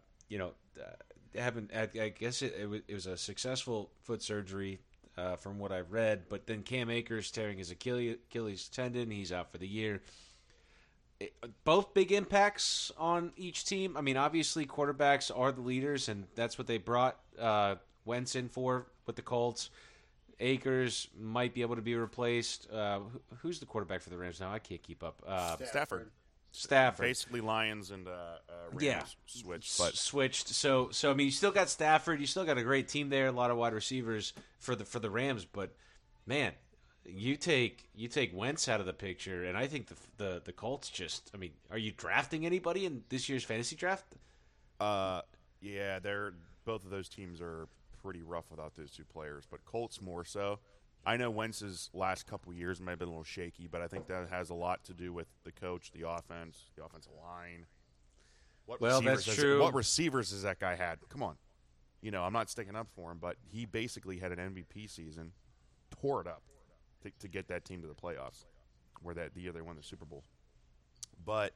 I guess it was a successful foot surgery. From what I've read, but then Cam Akers tearing his Achilles tendon. He's out for the year. Both big impacts on each team. I mean, obviously, quarterbacks are the leaders, and that's what they brought Wentz in for with the Colts. Akers might be able to be replaced. Who's the quarterback for the Rams now? I can't keep up.
Stafford. Basically, Lions and Rams switched.
So I mean, you still got Stafford. You still got a great team there. A lot of wide receivers for the Rams. But man, you take Wentz out of the picture, and I think the Colts just. I mean, are you drafting anybody in this year's fantasy draft?
Yeah, both of those teams are pretty rough without those two players, but Colts more so. I know Wentz's last couple of years might have been a little shaky, but I think that has a lot to do with the coach, the offense, the offensive line.
That's true.
What receivers has that guy had? Come on. I'm not sticking up for him, but he basically had an MVP season, tore it up to get that team to the playoffs, where the year they won the Super Bowl. But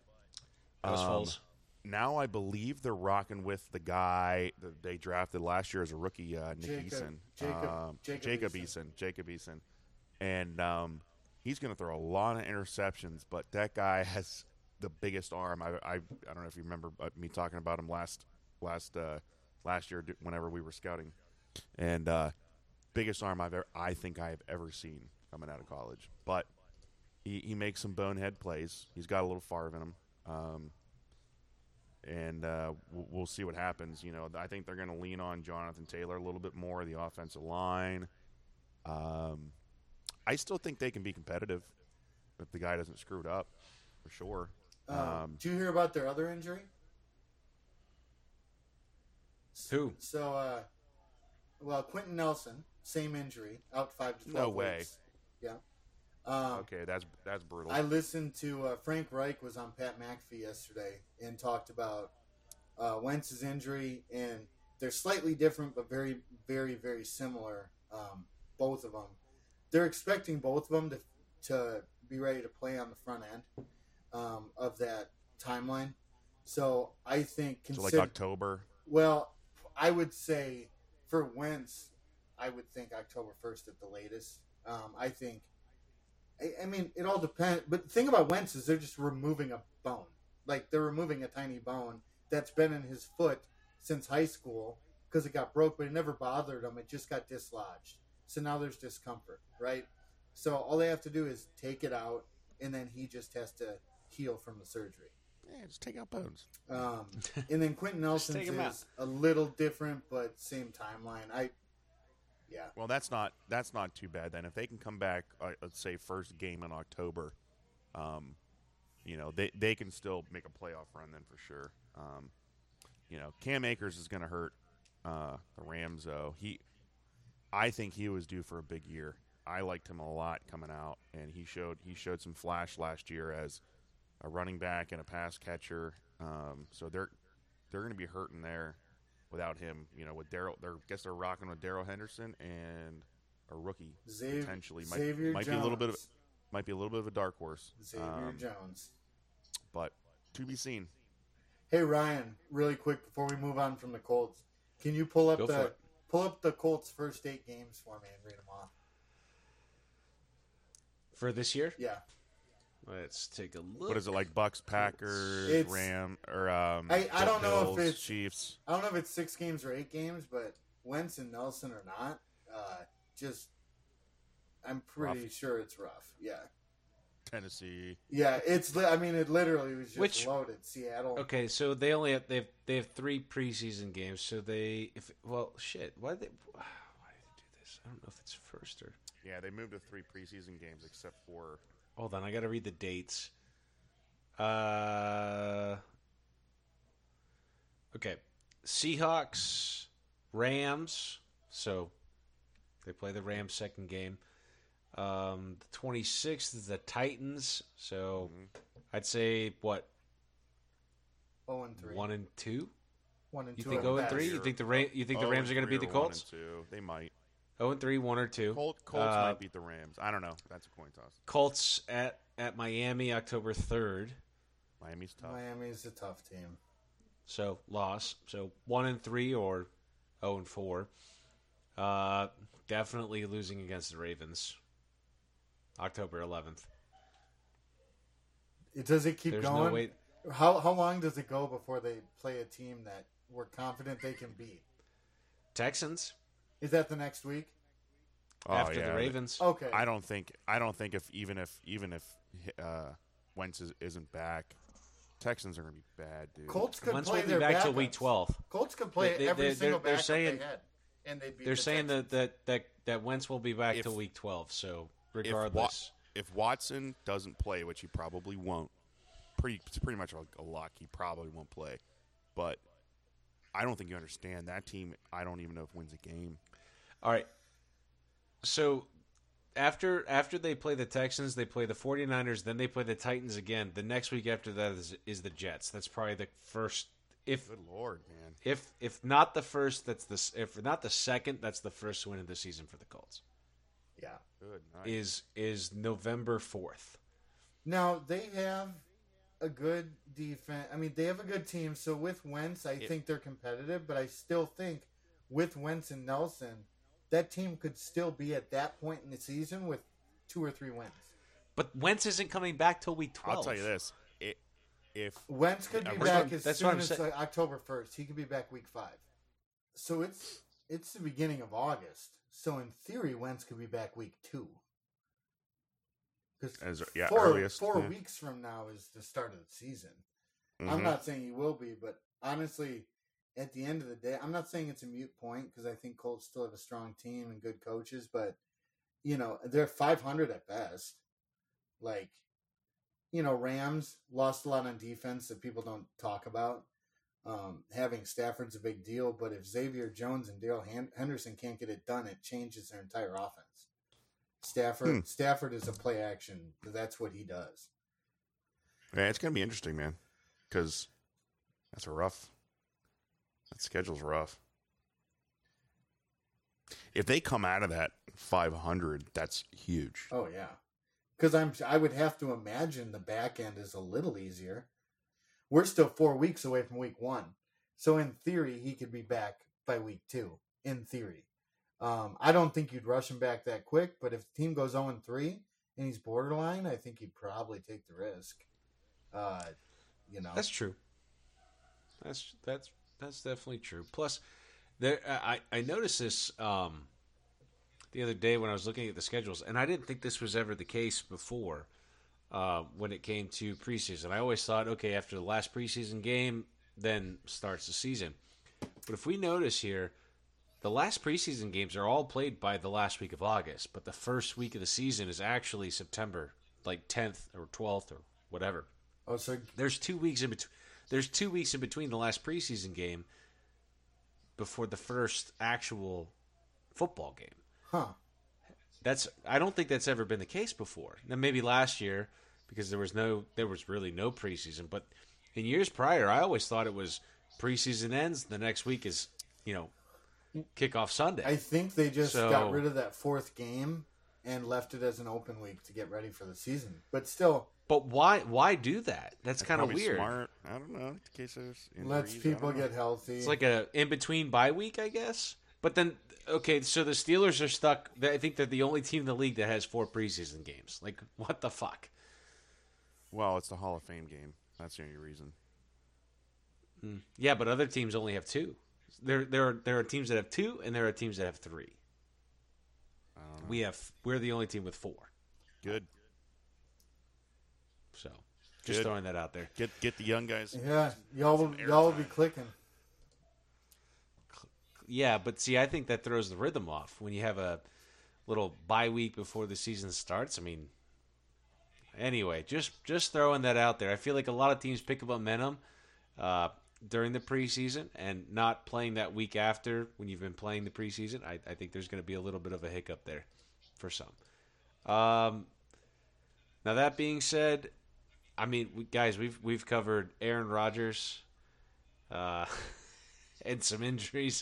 now I believe they're rocking with the guy that they drafted last year as a rookie, Nick Eason. Jacob Eason. And he's going to throw a lot of interceptions, but that guy has the biggest arm. I don't know if you remember me talking about him last year whenever we were scouting. And biggest arm I think I've ever seen coming out of college. But he makes some bonehead plays. He's got a little Favre in him. And we'll see what happens. You know, I think they're going to lean on Jonathan Taylor a little bit more, the offensive line. I still think they can be competitive if the guy doesn't screw it up, for sure.
Do you hear about their other injury?
Who?
So, Quentin Nelson, same injury, out 5 to 12
No way.
weeks. Yeah.
Okay, that's brutal.
I listened to Frank Reich was on Pat McAfee yesterday and talked about Wentz's injury, and they're slightly different but very, very, very similar. Both of them. They're expecting both of them to be ready to play on the front end of that timeline. So I think
so like October.
Well, I would say for Wentz, I would think October 1st at the latest. I think. I mean, it all depends. But the thing about Wentz is they're just removing a bone. Like, they're removing a tiny bone that's been in his foot since high school because it got broke, but it never bothered him. It just got dislodged. So now there's discomfort, right? So all they have to do is take it out, and then he just has to heal from the surgery.
Yeah, just take out bones.
And then Quentin Nelson's is a little different, but same timeline. Yeah.
Well, that's not too bad then. If they can come back, let's say first game in October, you know, they can still make a playoff run then for sure. You know, Cam Akers is going to hurt the Rams though. I think he was due for a big year. I liked him a lot coming out, and he showed some flash last year as a running back and a pass catcher. So they're going to be hurting there. Without him, you know, with Daryl, I guess they're rocking with Darrell Henderson and a rookie potentially might be a little bit of a dark horse.
Xavier Jones,
but to be seen.
Hey Ryan, really quick before we move on from the Colts, can you pull up the Colts' first 8 games for me and read them off
for this year?
Yeah.
Let's take a look.
What is it like? Bucks, Packers, Ram, or
I don't know if it's
Chiefs.
I don't know if it's 6 games or 8 games, but Wentz and Nelson are not. I'm pretty sure it's rough. Yeah.
Tennessee.
Yeah, I mean, it literally was just loaded. Seattle.
Okay, so they only have they have 3 preseason games. So why did they do this? I don't know if it's first or.
Yeah, they moved to 3 preseason games except for.
Hold on, I got to read the dates. Okay, Seahawks, Rams. So they play the Rams second game. The 26th is the Titans. So I'd say what?
0-3.
1-2.
1-2.
You think 0-3? You think the Rams are going to beat the Colts?
1-2. They might.
0-3, 1 or 2.
Colts might beat the Rams. I don't know. That's a coin toss.
Colts at Miami, October 3rd.
Miami's tough.
Miami's a tough team.
So loss. So 1-3 or 0-4. Definitely losing against the Ravens. October 11th.
Does it keep
There's
going?
No way.
How long does it go before they play a team that we're confident they can beat?
Texans.
Is that the next week?
After the Ravens.
Okay.
I don't think if Wentz isn't back, Texans are going to be bad, dude.
Colts could
Wentz
play
won't
their
be back
backups.
till week 12.
Colts could play every single backup they had, and they'd beat
They're
the
saying
Texans.
that Wentz will be back till week 12. So regardless,
if Watson doesn't play, which he probably won't, it's pretty much a lock. He probably won't play, but I don't think you understand that team. I don't even know if wins a game.
All right. So after they play the Texans, they play the 49ers, then they play the Titans again. The next week after that is the Jets. That's probably the first. Good
Lord, man.
If not the first, if not the second, that's the first win of the season for the Colts.
Yeah.
Good. Nice.
Is November 4th.
Now they have a good defense. I mean, they have a good team. So with Wentz, I think they're competitive, but I still think with Wentz and Nelson, that team could still be at that point in the season with 2 or 3 wins.
But Wentz isn't coming back till week 12.
I'll tell you this: if
Wentz could be back as soon as October 1st, he could be back week 5. So it's the beginning of August. So in theory, Wentz could be back week 2. Because
earliest.
4 weeks from now is the start of the season.
Mm-hmm.
I'm not saying he will be, but honestly, at the end of the day, I'm not saying it's a moot point because I think Colts still have a strong team and good coaches, but, they're 500 at best. Like, Rams lost a lot on defense that people don't talk about. Having Stafford's a big deal, but if Xavier Jones and Darrell Henderson can't get it done, it changes their entire offense. Stafford is a play action. That's what he does.
Yeah, it's going to be interesting, man, because that schedule's rough. If they come out of that 500, that's huge.
Oh, yeah. Because I would have to imagine the back end is a little easier. We're still 4 weeks away from week 1. So in theory, he could be back by week 2, in theory. I don't think you'd rush him back that quick, but if the team goes 0-3 and he's borderline, I think you'd probably take the risk.
That's true. That's definitely true. Plus, I noticed this the other day when I was looking at the schedules, and I didn't think this was ever the case before when it came to preseason. I always thought, okay, after the last preseason game, then starts the season. But if we notice here, the last preseason games are all played by the last week of August, but the first week of the season is actually September, like 10th or 12th or whatever.
Oh, so
there's 2 weeks in between. There's 2 weeks in between the last preseason game before the first actual football game.
Huh.
I don't think that's ever been the case before. Now maybe last year because there was really no preseason, but in years prior, I always thought it was preseason ends, the next week is, kickoff Sunday.
I think they just got rid of that 4th game and left it as an open week to get ready for the season. But still.
But why do that? That's kind of weird.
Smart. I don't know. In case there's injuries,
lets people get healthy.
It's like a in-between bye week, I guess. But then, okay, so the Steelers are stuck. I think they're the only team in the league that has 4 preseason games. Like, what the fuck?
Well, it's the Hall of Fame game. That's the only reason.
Yeah, but other teams only have 2. There are teams that have 2, and there are teams that have 3. We're the only team with 4.
Good.
So, just throwing that out there.
Get the young guys.
Yeah, y'all will be clicking.
Yeah, but see, I think that throws the rhythm off when you have a little bye week before the season starts. I mean, anyway, just throwing that out there. I feel like a lot of teams pick up momentum during the preseason and not playing that week after when you've been playing the preseason. I think there's going to be a little bit of a hiccup there for some. Now that being said, I mean, guys, we've covered Aaron Rodgers and some injuries.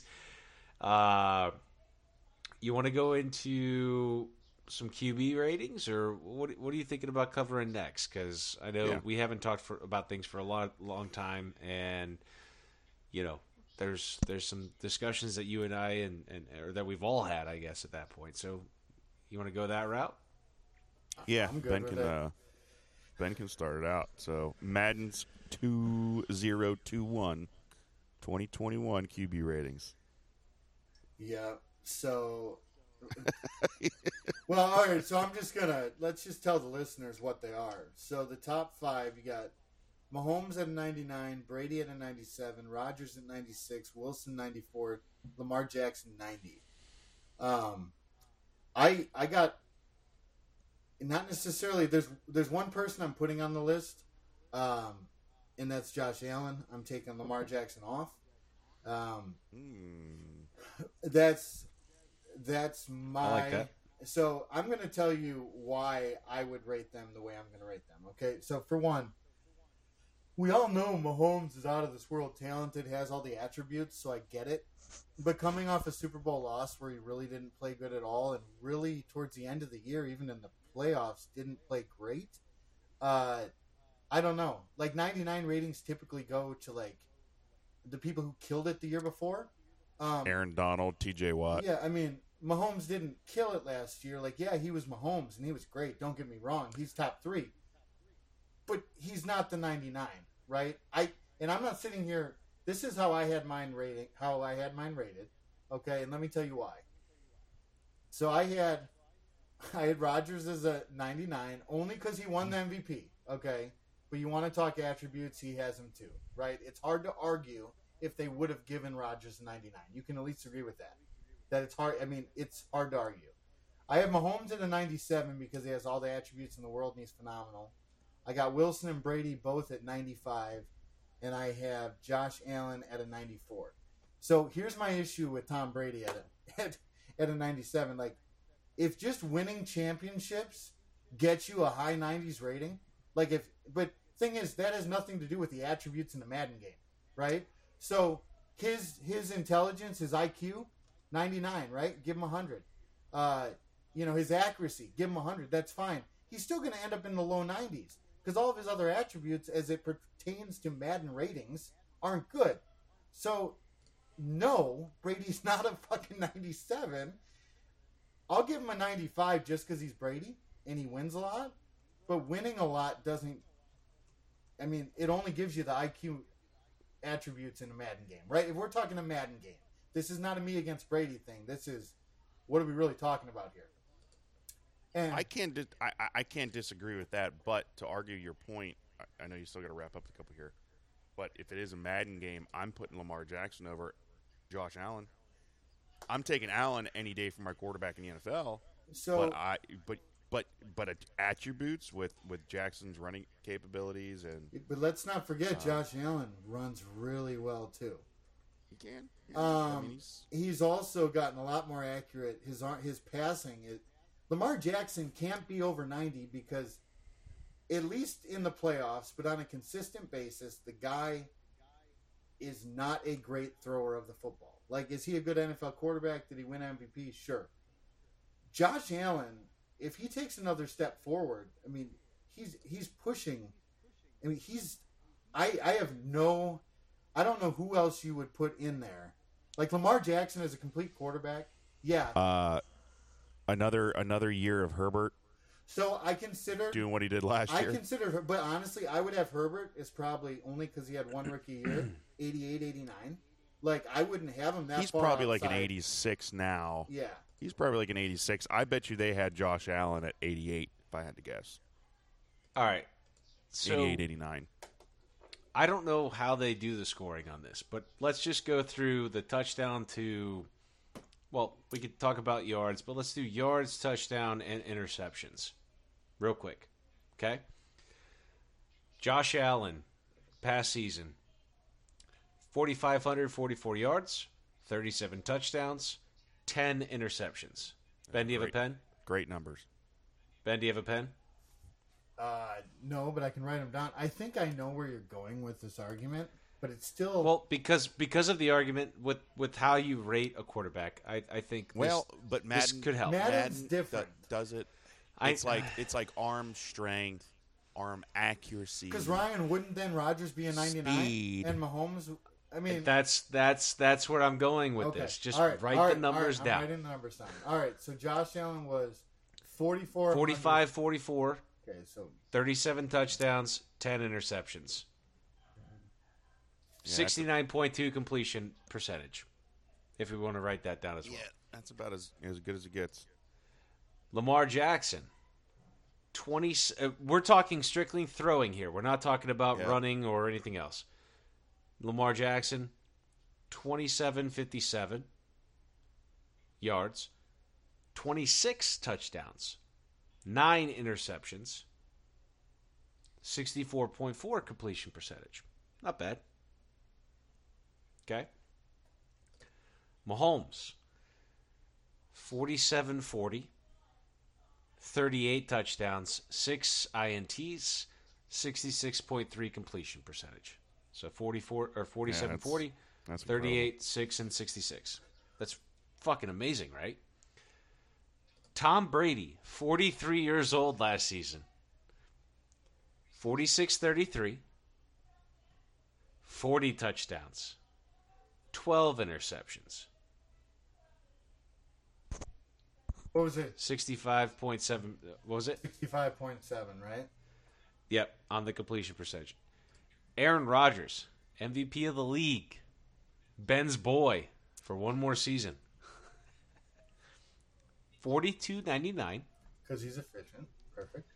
You want to go into some QB ratings, or what are you thinking about covering next? Because I know we haven't talked about things for a long time, and there's some discussions that you and I or that we've all had, I guess, at that point. So you want to go that route?
Yeah, Ben can start it out. So Madden's 2021 2021 QB ratings.
Yeah. So, well, all right. So let's just tell the listeners what they are. So the top 5, you got Mahomes at a 99, Brady at a 97, Rodgers at 96, Wilson 94, Lamar Jackson 90. I got not necessarily. There's one person I'm putting on the list, and that's Josh Allen. I'm taking Lamar Jackson off. That's my.
I like that.
So I'm going to tell you why I would rate them the way I'm going to rate them. Okay, so for one, we all know Mahomes is out of this world talented, has all the attributes, so I get it. But coming off a Super Bowl loss where he really didn't play good at all, and really towards the end of the year, even in the playoffs, didn't play great. I don't know. Like 99 ratings typically go to like the people who killed it the year before.
Aaron Donald, T.J. Watt.
Yeah, I mean, Mahomes didn't kill it last year. Like, yeah, he was Mahomes, and he was great. Don't get me wrong. He's top 3. But he's not the 99, right? And I'm not sitting here. This is how I had mine rated. Okay, and let me tell you why. So I had Rodgers as a 99 only because he won the MVP. Okay, but you want to talk attributes, he has them too, right? It's hard to argue if they would have given Rodgers a 99. You can at least agree with that. That it's hard. I mean, it's hard to argue. I have Mahomes at a 97 because he has all the attributes in the world and he's phenomenal. I got Wilson and Brady both at 95, and I have Josh Allen at a 94. So here's my issue with Tom Brady at a 97. Like, if just winning championships gets you a high 90s rating, but thing is, that has nothing to do with the attributes in the Madden game, right? So his intelligence, his IQ, 99, right? Give him 100. His accuracy, give him 100. That's fine. He's still going to end up in the low 90s because all of his other attributes, as it pertains to Madden ratings, aren't good. So, no, Brady's not a fucking 97. I'll give him a 95 just because he's Brady and he wins a lot. But winning a lot doesn't... I mean, it only gives you the IQ attributes in a Madden game, right? If we're talking a Madden game, this is not a me against Brady thing. This is, what are we really talking about here? And
I can't disagree with that, but to argue your point, I know you still got to wrap up a couple here, but if it is a Madden game, I'm putting Lamar Jackson over Josh Allen. I'm taking Allen any day for my quarterback in the NFL.
So,
but attributes with Jackson's running capabilities
but let's not forget Josh Allen runs really well too.
He can.
Yeah. He's also gotten a lot more accurate. His passing is. Lamar Jackson can't be over 90 because, at least in the playoffs, but on a consistent basis, the guy is not a great thrower of the football. Like, is he a good NFL quarterback? Did he win MVP? Sure. Josh Allen, if he takes another step forward, I mean, he's pushing. I mean, I don't know who else you would put in there. Like, Lamar Jackson as a complete quarterback, yeah.
Another year of Herbert.
So I consider
doing what he did last year.
I consider her, but honestly, I would have Herbert as probably only because he had one rookie year, 88, 89. Like, I wouldn't have him that
He's
far
probably
outside.
like an 86 now.
Yeah.
He's probably like an 86. I bet you they had Josh Allen at 88, if I had to guess.
All right. So
88, 89.
I don't know how they do the scoring on this, but let's just go through the touchdown to... Well, we could talk about yards, but let's do yards, touchdown, and interceptions real quick. Okay? Josh Allen, past season, 4,544 yards, 37 touchdowns, 10 interceptions. Ben, do you have a pen?
Great numbers.
Ben, do you have a pen?
No, but I can write them down. I think I know where you're going with this argument, but it's still...
Well, because of the argument with how you rate a quarterback, I think
but Madden,
this could help.
Madden's different.
Does it? It's like arm strength, arm accuracy.
Because Ryan, wouldn't then Rodgers be a 99?
Speed.
And Mahomes... I mean...
That's where I'm going with this. Just write the numbers down.
I'm writing the numbers down. All right, so Josh Allen was 44...
45, 44.
Okay, so
37 touchdowns, 10 interceptions. 69.2 completion percentage, if we want to write that down as well.
Yeah, that's about as good as it gets.
Lamar Jackson, we're talking strictly throwing here. We're not talking about running or anything else. Lamar Jackson, 27.57 yards, 26 touchdowns, 9 interceptions, 64.4 completion percentage. Not bad. Okay. Mahomes, 47-40, 38 touchdowns, 6 INTs, 66.3 completion percentage. So 47-40,
that's
38, 6, and 66. That's fucking amazing, right? Tom Brady, 43 years old last season. 46-33, 40 touchdowns, 12 interceptions.
What was it?
65.7. What was it?
65.7, right?
Yep, on the completion percentage. Aaron Rodgers, MVP of the league. Ben's boy for one more season. $42.99.
Because he's efficient. Perfect.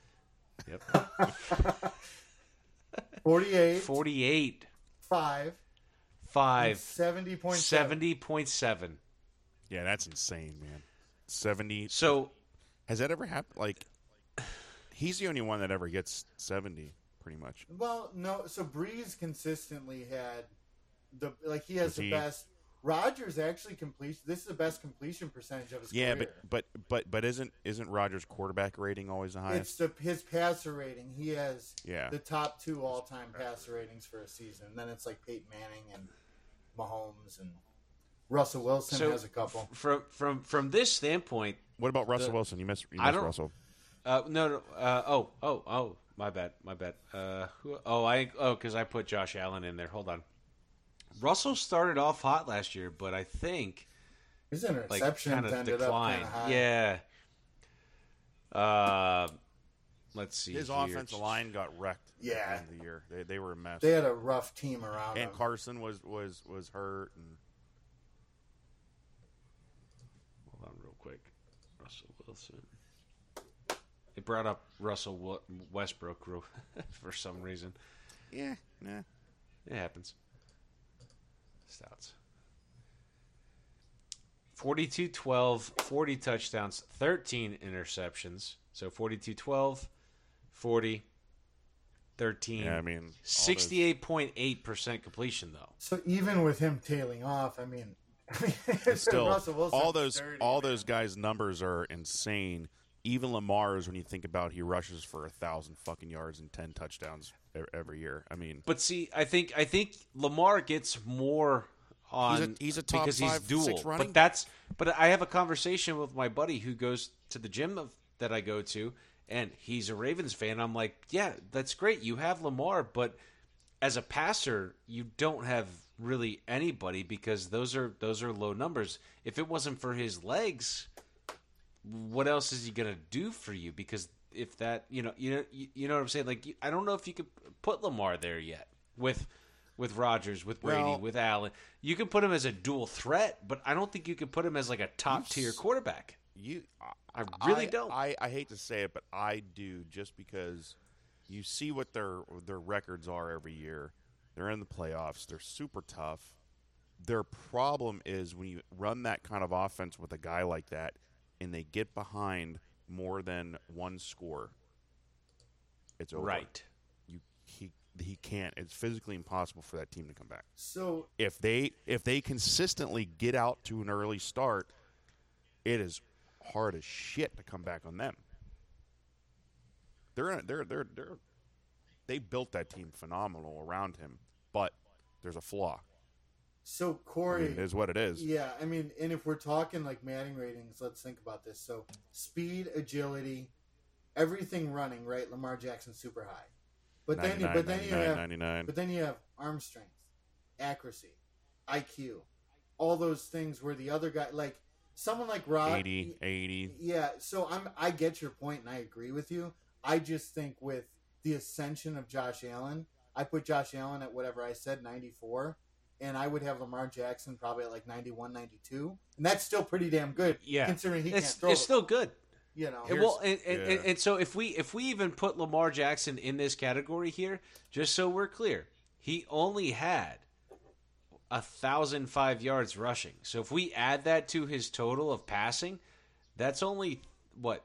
Yep.
48.
48.
5.
5.
70.7.
70.7.
Yeah, that's insane, man. 70.
So
has that ever happened? Like, he's the only one that ever gets 70, pretty much.
Well, no. So Breeze consistently had he has the
he?
best. Rodgers actually completes. This is the best completion percentage of his career.
but isn't Rodgers' quarterback rating always the highest?
It's his passer rating. He has
Yeah.
the top 2 all-time passer ratings for a season. And then it's like Peyton Manning and Mahomes and Russell Wilson has a couple.
From this standpoint,
What about Russell Wilson? You missed Russell.
No. My bad. Because I put Josh Allen in there. Hold on. Russell started off hot last year, but I think
his interception
kind of
ended
declined.
up kind of
high. Yeah. Let's see.
His
here.
offensive line got wrecked at the
Yeah.
end of the year. They were a mess.
They had a rough team around
And
him.
Carson was hurt. And
Hold on, real quick. Russell Wilson. It brought up Russell Westbrook for some reason.
yeah.
It happens. Stouts. 42-12, 40 touchdowns, 13 interceptions. So 42-12, 40, 13.
Yeah, I mean,
68.8% completion, though.
So even with him tailing off, I mean
still
Russell Wilson
all
was
those
dirty,
all
man.
those guys' numbers are insane. Even Lamar's, when you think about, he rushes for 1,000 fucking yards and 10 touchdowns every year. I mean,
But see, I think Lamar gets more on
he's a top
because
5,
he's dual.
6 running.
But I have a conversation with my buddy who goes to the gym that I go to, and he's a Ravens fan. I'm like, yeah, that's great. You have Lamar, but as a passer, you don't have really anybody because those are low numbers. If it wasn't for his legs, what else is he gonna do for you? Because if that, you know what I'm saying? Like, I don't know if you could put Lamar there yet with Rodgers, with Brady,
Well-
with Allen. You can put him as a dual threat, but I don't think you could put him as like a top tier quarterback. I really don't.
I hate to say it, but I do, just because you see what their records are every year. They're in the playoffs. They're super tough. Their problem is when you run that kind of offense with a guy like that, and they get behind more than one score, it's over.
Right.
He can't. It's physically impossible for that team to come back.
So
If they consistently get out to an early start, it is hard as shit to come back on them. They built that team phenomenal around him, but there's a flaw.
So
I
Corey,
mean, it is what it is.
yeah, I mean, and if we're talking like Madden ratings, let's think about this. So speed, agility, everything running, right? Lamar Jackson super high, but then you have
99.
but then you have arm strength, accuracy, IQ, all those things where the other guy, like someone like Rod,
80.
yeah. So I get your point and I agree with you. I just think with the ascension of Josh Allen, I put Josh Allen at whatever I said, 94. And I would have Lamar Jackson probably at like 91, 92. And that's still pretty damn good.
Yeah.
Considering he
It's
can't throw.
it's still good.
You know.
And so if we even put Lamar Jackson in this category here, just so we're clear, he only had 1,005 yards rushing. So if we add that to his total of passing, that's only what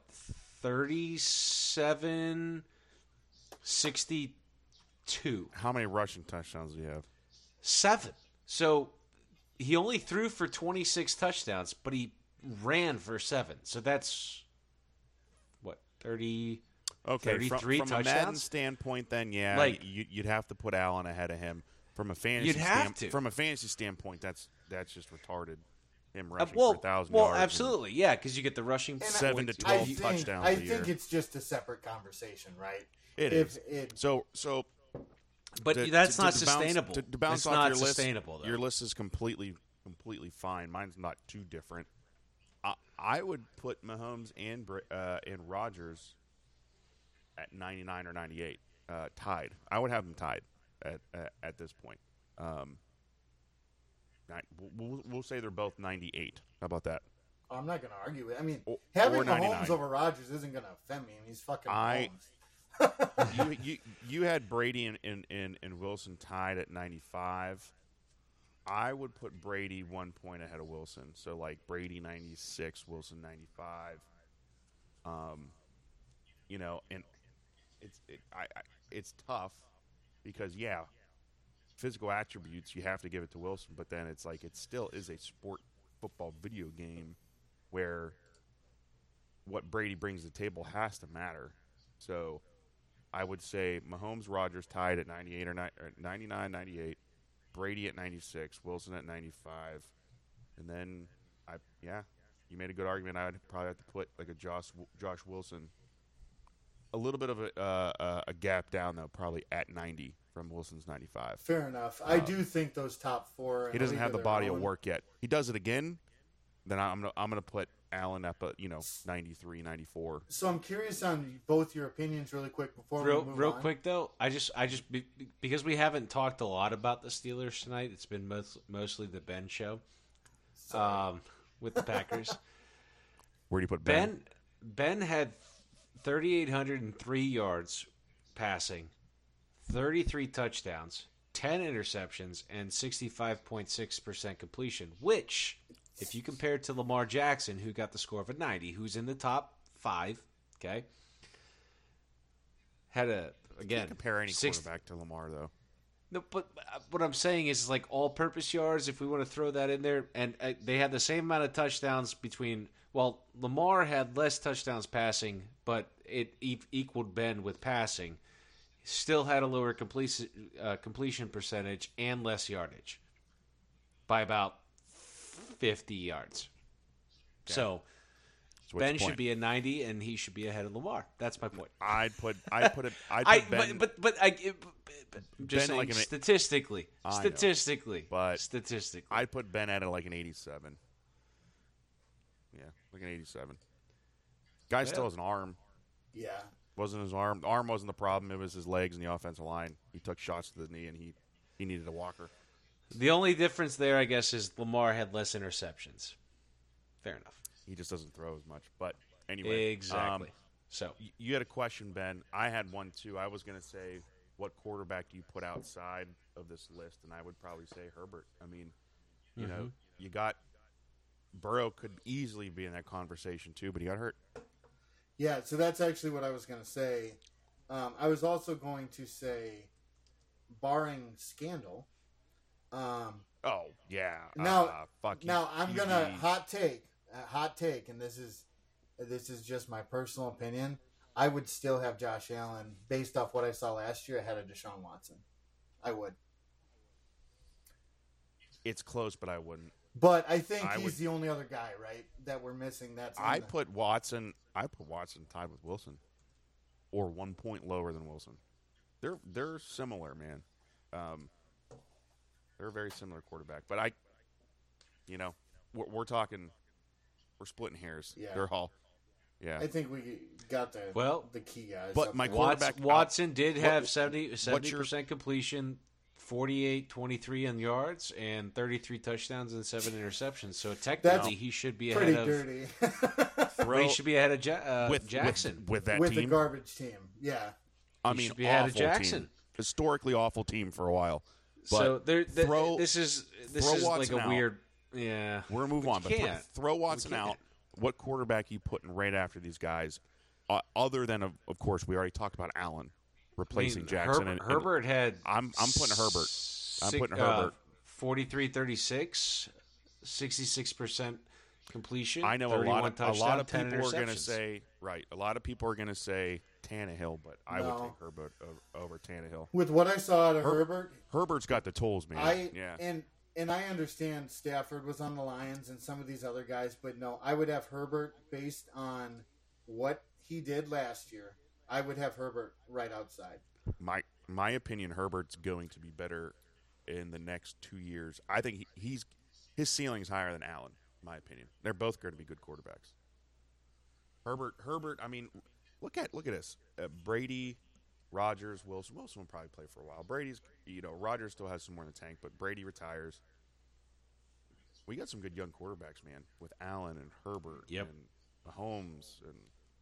37-62.
How many rushing touchdowns do you have?
7. So he only threw for 26 touchdowns, but he ran for 7. So that's what 30.
Okay,
33
from a Madden
touchdowns?
standpoint, then yeah,
Like-
you'd have to put Allen ahead of him. From a fantasy,
You'd have to.
From a fantasy standpoint, that's just retarded. Him rushing
Well,
for 1,000
well,
yards.
absolutely, yeah, because you get the rushing
And I-
7 to
points.
12
I think,
touchdowns
I
a
think
year.
it's just a separate conversation, right?
It
If
is.
it-
So
But
to-
that's
to-
not
to bounce-
sustainable.
To bounce
it's
off
not
your list,
sustainable, though.
your list is completely fine. Mine's not too different. I would put Mahomes and Rodgers at 99 or 98, tied. I would have them tied at this point. We'll say they're both 98. How about that?
I'm not going to argue with it. I mean,
Or
having
99.
Mahomes over Rodgers isn't going to offend me. I mean, he's fucking
I-
Mahomes.
you had Brady and Wilson tied at 95. I would put Brady 1 point ahead of Wilson. So like Brady 96, Wilson 95. And it's tough because physical attributes you have to give it to Wilson, but then it's like it still is a sport football video game where what Brady brings to the table has to matter. So I would say Mahomes, Rodgers tied at 98 or 99, 98. Brady at 96, Wilson at 95, and then you made a good argument. I'd probably have to put like a Josh Wilson, a little bit of a gap down though, probably at 90 from Wilson's 95.
Fair enough. I do think those top four.
He doesn't have the body of work yet. He does it again, then I'm gonna put Allen up at 93, 94.
So I'm curious on both your opinions really quick before we move
real
on.
quick though. I just because we haven't talked a lot about the Steelers tonight. It's been mostly the Ben show, with the Packers.
Where do you put Ben?
Ben had 3,803 yards passing, 33 touchdowns, 10 interceptions, and 65.6% completion, which, if you compare it to Lamar Jackson, who got the score of a 90, who's in the top 5, okay, had
Can't compare any quarterback to Lamar though.
No, but what I'm saying is like all-purpose yards, if we want to throw that in there, and they had the same amount of touchdowns between. Well, Lamar had less touchdowns passing, but it equaled Ben with passing. Still had a lower completion percentage and less yardage by about 50 yards.
Okay.
So
what's
Ben
the
should
point?
be a 90, and he should be ahead of Lamar. That's my point.
I'd put Ben.
But I'm just saying,
like an-
statistically,
I know,
statistically,
but
statistically,
I'd put Ben at like an 87. Yeah, like an 87. Guy still has an arm.
Yeah.
Wasn't his arm. The arm wasn't the problem. It was his legs and the offensive line. He took shots to the knee, and he needed a walker.
the only difference there, I guess, is Lamar had less interceptions. Fair enough.
He just doesn't throw as much. But anyway.
Exactly. So
You had a question, Ben. I had one, too. I was going to say, what quarterback do you put outside of this list? And I would probably say Herbert. I mean, you know, you got Burrow could easily be in that conversation, too, but he got hurt.
Yeah, so that's actually what I was going to say. I was also going to say, barring scandal.
Oh, yeah. Fuck you.
Now I'm going to
QB.
hot take, and this is just my personal opinion. I would still have Josh Allen, based off what I saw last year, ahead of Deshaun Watson. I would.
It's close, but I wouldn't.
But I think
I
he's
would-
the only other guy, right, that we're missing. That's in
I
the-
put Watson tied with Wilson, or 1 point lower than Wilson. They're similar, man. They're a very similar quarterback. But we're talking, we're splitting hairs.
Yeah.
They're all, yeah.
I think we got the key guys.
But
up
my
there.
quarterback-
Watson did
what-
have
what's
70% completion, 48-23 in yards, and 33 touchdowns and 7 interceptions. So technically, he should be
pretty
ahead of.
dirty
He should be ahead of
with
Jackson.
with that
with
team.
the garbage team. Yeah.
I
He
mean,
should be ahead of
awful
Jackson.
team. Historically awful team for a while. But
So
throw-
this is
throw
like
Watson
a
out.
weird. Yeah,
we're gonna move on.
you
But
can't.
throw Watson
We can't.
out. What quarterback you putting right after these guys? Other than of course we already talked about Allen replacing Jackson.
Herbert had.
I'm putting Herbert. I'm putting
uh,
Herbert.
43-36, 66% completion.
I know a
31
lot of
touchdowns, 10
people are going to
interceptions.
say right. A lot of people are going to say Tannehill, but I would
No.
take Herbert over Tannehill.
With what I saw out of Herbert,
Herbert's got the tools, man. Yeah.
And I understand Stafford was on the Lions and some of these other guys, but no, I would have Herbert based on what he did last year. I would have Herbert right outside.
My opinion, Herbert's going to be better in the next 2 years. I think his ceiling's higher than Allen. In my opinion, they're both going to be good quarterbacks. Herbert. I mean, look at this. Brady, Rodgers, Wilson. Wilson will probably play for a while. Rodgers still has some more in the tank, but Brady retires. We got some good young quarterbacks, man, with Allen and Herbert
Yep.
and Mahomes and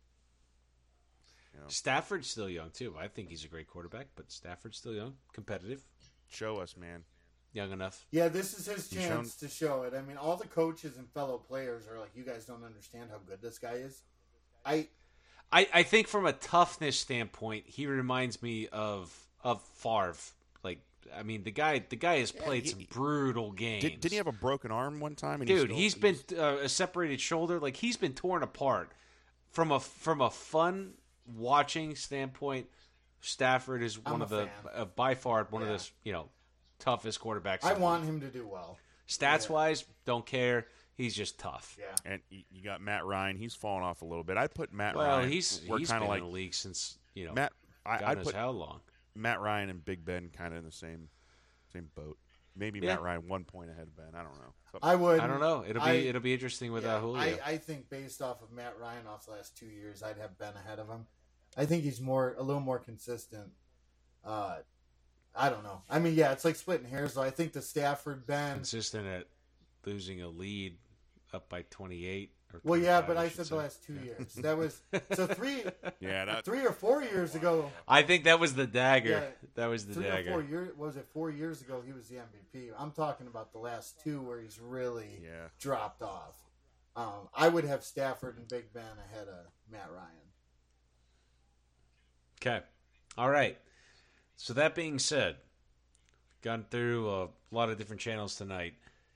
Stafford's still young too. I think he's a great quarterback, but Stafford's still young, competitive,
show us, man.
young enough.
Yeah, this is his
He's
chance to show it. I mean, all the coaches and fellow players are like, you guys don't understand how good this guy is.
I think from a toughness standpoint, he reminds me of Favre. Like, I mean, the guy has played some brutal games.
Didn't he have a broken arm one time? And
Dude, he's been a separated shoulder. Like, he's been torn apart. From a fun watching standpoint, Stafford is one
I'm
of
a
the
fan.
by far one of the toughest quarterbacks.
I
in the
want
league.
him to do well.
Stats wise, don't care. He's just tough.
Yeah.
And you got Matt Ryan. He's fallen off a little bit. I'd put Matt
Well,
Ryan.
he's
we're
been
kind of like
in the league since
Matt.
God
I'd
knows
put
how long.
Matt Ryan and Big Ben kind of in the same boat. Maybe
Yeah.
Matt Ryan 1 point ahead of Ben. I don't know.
I would.
I don't know. It'll be interesting without Julio.
I think based off of Matt Ryan off the last 2 years, I'd have Ben ahead of him. I think he's a little more consistent. I don't know. I mean, yeah, it's like splitting hairs, though. I think the Stafford Ben.
Consistent at losing a lead up by 28. Or
Well, yeah,
25,
but I
should
said
say.
the last 2 years. That was so 3
Yeah,
3 or 4 years ago.
I think that was the dagger.
Yeah,
that was the
3
dagger.
or 4 years was it 4 years ago? He was the MVP. I'm talking about the last 2 where he's really dropped off. I would have Stafford and Big Ben ahead of Matt Ryan.
Okay. All right. So that being said, gone through a lot of different channels tonight.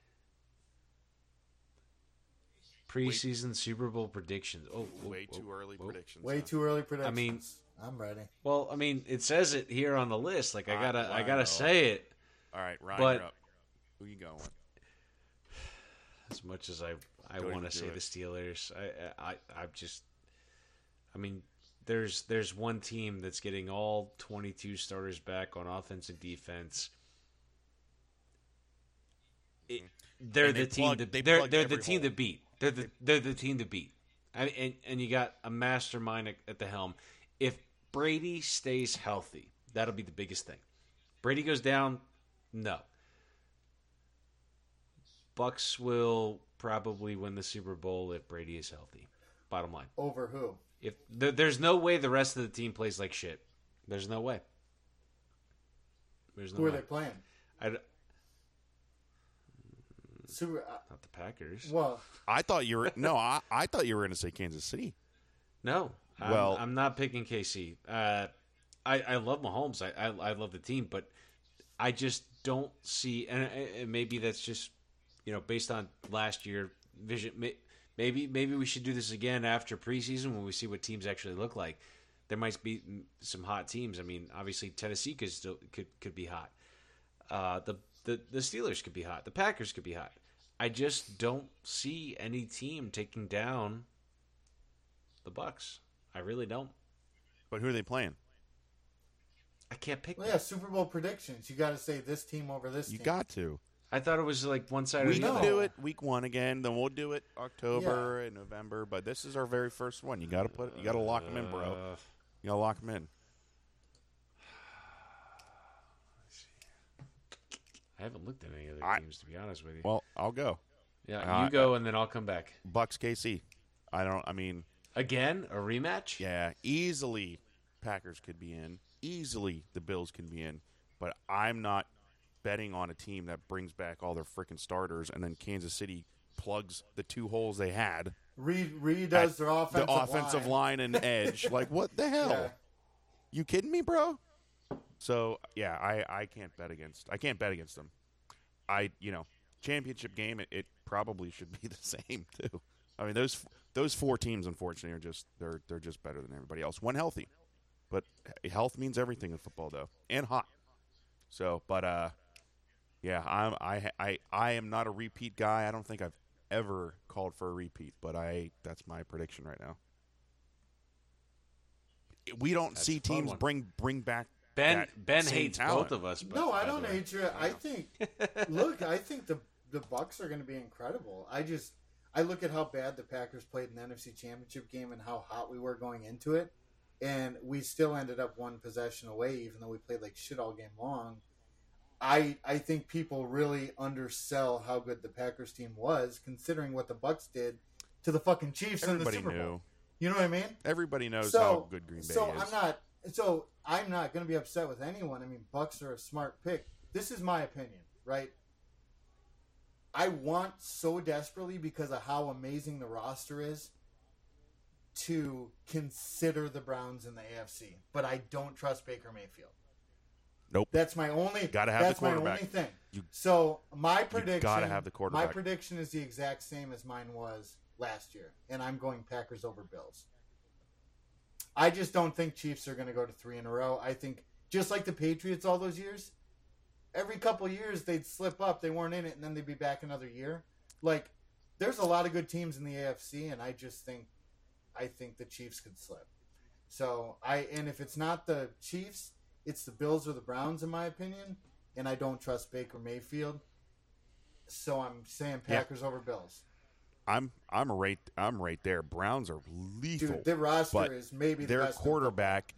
Preseason Super Bowl predictions.
way too early predictions.
Way
huh?
too early predictions.
I mean-
I'm ready.
Well, I mean, it says it here on the list. Like I
I
gotta
know.
say it.
All right, Ryan,
But-
you're up. Who you going with?
As much as I
Go
want
ahead,
to
do
say
it.
the Steelers, I just, I mean, there's one team that's getting all 22 starters back on offense and defense. They're
And
the
they
team
plug-
that
they
they're
plug
the
every
team
hole.
to beat. They're the team to beat. And you got a mastermind at the helm. If Brady stays healthy, that'll be the biggest thing. Brady goes down, no. Bucks will probably win the Super Bowl if Brady is healthy. Bottom line.
Over who?
If there's no way the rest of the team plays like shit. There's no way. There's no
Who are
way.
they playing? Super.
Not the Packers.
Well,
I thought you were I thought you were going to say Kansas City.
No.
Well-
I'm not picking KC. I love Mahomes. I love the team, but I just don't see, and maybe that's just based on last year vision. Maybe we should do this again after preseason when we see what teams actually look like. There might be some hot teams. I mean, obviously Tennessee could be hot. The Steelers could be hot. The Packers could be hot. I just don't see any team taking down the Bucks. I really don't.
But who are they playing?
I can't pick
well,
them.
yeah, Super Bowl predictions. You got to say this team over this
You
team.
got to.
I thought it was like one side or
We
the
can
other.
do it week 1 again. Then we'll do it October and November. But this is our very first one. You got to lock them in, bro. You got to lock them in.
I haven't looked at any other teams, to be honest with you.
Well, I'll go.
Yeah, you go, and then I'll come back.
Bucks KC. I mean,
Again, a rematch?
yeah, easily Packers could be in. Easily the Bills can be in. But I'm not betting on a team that brings back all their freaking starters and then Kansas City plugs the 2 holes they had.
Redoes their offensive
the offensive line and edge. Like, what the hell?
Yeah.
You kidding me, bro? So yeah, I can't bet against them. Championship game, it probably should be the same too. I mean, those 4 teams, unfortunately, are just they're just better than everybody else when healthy. But health means everything in football, though, and hot. So, but yeah, I am not a repeat guy. I don't think I've ever called for a repeat, but that's my prediction right now. We don't see
a fun
teams
one.
bring back
Ben
that same
hates
talent.
both of us. But,
No, I
by the
don't
way.
hate you. I think. Look, I think the Bucks are going to be incredible. I look at how bad the Packers played in the NFC Championship game and how hot we were going into it, and we still ended up 1 possession away, even though we played like shit all game long. I think people really undersell how good the Packers team was, considering what the Bucks did to the fucking Chiefs in the
Everybody
Super Bowl.
knew.
You know what I mean?
Everybody knows how good Green Bay is.
I'm not going to be upset with anyone. I mean, Bucks are a smart pick. This is my opinion, right? I want so desperately, because of how amazing the roster is, to consider the Browns in the AFC, but I don't trust Baker Mayfield.
Nope.
That's my only.
Gotta have
that's
the quarterback.
my only thing.
You-
So my prediction.
gotta have the quarterback.
My prediction is the exact same as mine was last year, and I'm going Packers over Bills. I just don't think Chiefs are going to go to 3 in a row. I think just like the Patriots all those years, every couple years they'd slip up, they weren't in it, and then they'd be back another year. Like, there's a lot of good teams in the AFC, and I think the Chiefs could slip. So and if it's not the Chiefs, it's the Bills or the Browns, in my opinion, and I don't trust Baker Mayfield. So I'm saying Packers over Bills.
I'm right there. Browns are lethal.
Dude, their roster
but
is maybe the
their
best in
quarterback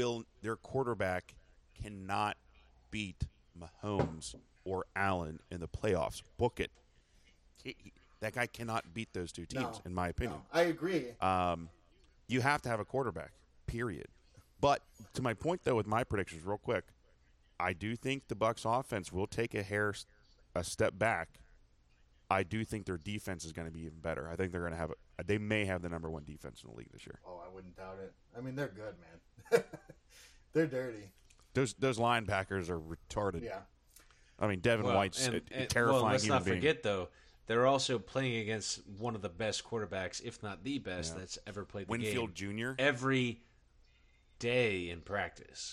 cannot beat Mahomes or Allen in the playoffs. Book it. That guy cannot beat those two teams,
No,
in my opinion.
No, I agree.
You have to have a quarterback, period. But to my point, though, with my predictions, real quick, I do think the Bucs offense will take a step back. I do think their defense is going to be even better. I think they're going to have they may have the number 1 defense in the league this year.
Oh, I wouldn't doubt it. I mean, they're good, man. They're dirty.
Those linebackers are retarded.
Yeah.
I mean, Devin White's a terrifying
let's
human
not
being.
forget, though, they're also playing against one of the best quarterbacks, if not the best, that's ever played the
Winfield
game.
Jr.
Every day in practice.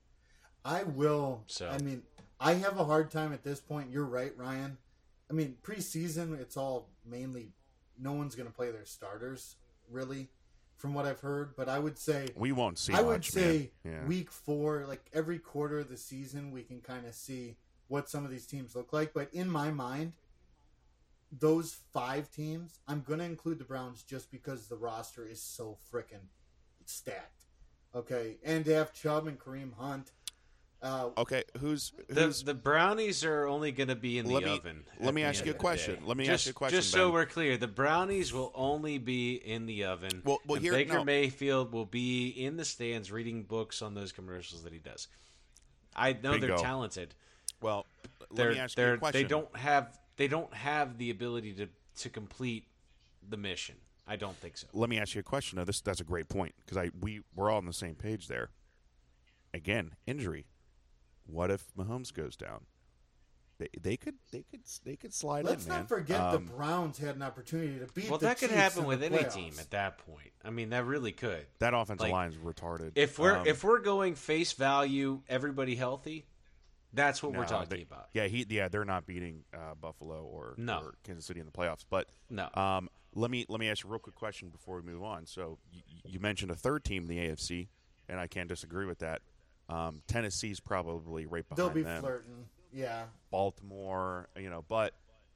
I will.
So.
I mean, I have a hard time at this point. You're right, Ryan. I mean, preseason, it's all mainly no one's going to play their starters, really, from what I've heard. But I would say
We won't see
I
much,
would say
man. Yeah.
week 4, like every quarter of the season, we can kind of see what some of these teams look like. But in my mind, those 5 teams, I'm going to include the Browns just because the roster is so freaking stacked. Okay, and to have Chubb and Kareem Hunt.
Okay, who's
The Brownies are only going to be in the oven.
Let me ask you a question.
Just so
Ben.
we're clear, the Brownies will only be in the oven.
Well,
and Baker Mayfield will be in the stands reading books on those commercials that he does. I know
Bingo.
they're talented.
Well, let me ask you a question.
They don't have the ability to complete the mission. I don't think so.
Let me ask you a question. Now, that's a great point because we're all on the same page there. Again, injury. What if Mahomes goes down? They could slide
Let's
in, man.
not forget the Browns had an opportunity to beat.
Well,
the
that could
Chiefs
happen
in
with
the
any
playoffs.
team at that point. I mean, that really could.
That offensive
Like,
line is retarded.
If we're going face value, everybody healthy, that's what we're talking about.
Yeah, they're not beating Buffalo or Kansas City in the playoffs. But
No.
let me ask you a real quick question before we move on. So you mentioned a third team in the AFC, and I can't disagree with that. Tennessee's probably right behind
They'll be
them.
flirting. Yeah.
Baltimore, but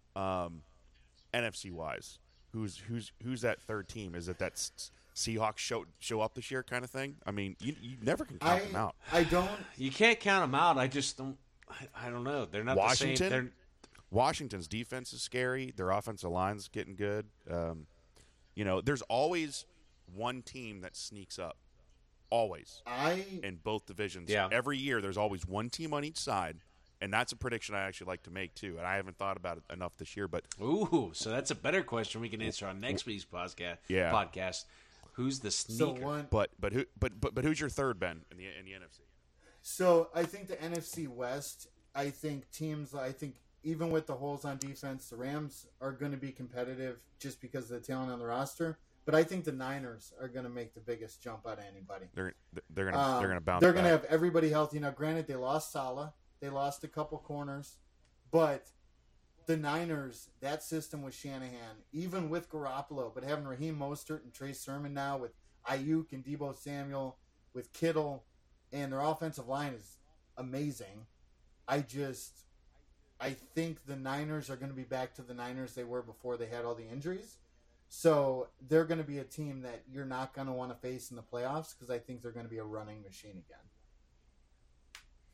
NFC wise, who's that third team? Is it that Seahawks show up this year kind of thing? I mean, you never can count them out.
I don't.
You can't count them out. I just don't. I don't know. They're not
Washington.
the same.
Washington's defense is scary. Their offensive line's getting good. There's always one team that sneaks up. Always. In both divisions.
Yeah.
Every year, there's always one team on each side, and that's a prediction I actually like to make, too. And I haven't thought about it enough this year. But
Ooh, so that's a better question we can answer on next week's podcast.
Yeah.
Podcast. Who's the sneaker?
But who's your third, Ben, in the NFC?
So I think the NFC West. I think even with the holes on defense, the Rams are going to be competitive just because of the talent on the roster. But I think the Niners are going to make the biggest jump out of anybody.
They're going to bounce.
They're
going
to have everybody healthy. Now, granted, they lost Salah, they lost a couple corners, but the Niners, that system with Shanahan, even with Garoppolo, but having Raheem Mostert and Trey Sermon now with Ayuk and Deebo Samuel, with Kittle, and their offensive line is amazing. I think the Niners are going to be back to the Niners they were before they had all the injuries. So they're going to be a team that you're not going to want to face in the playoffs because I think they're going to be a running machine again.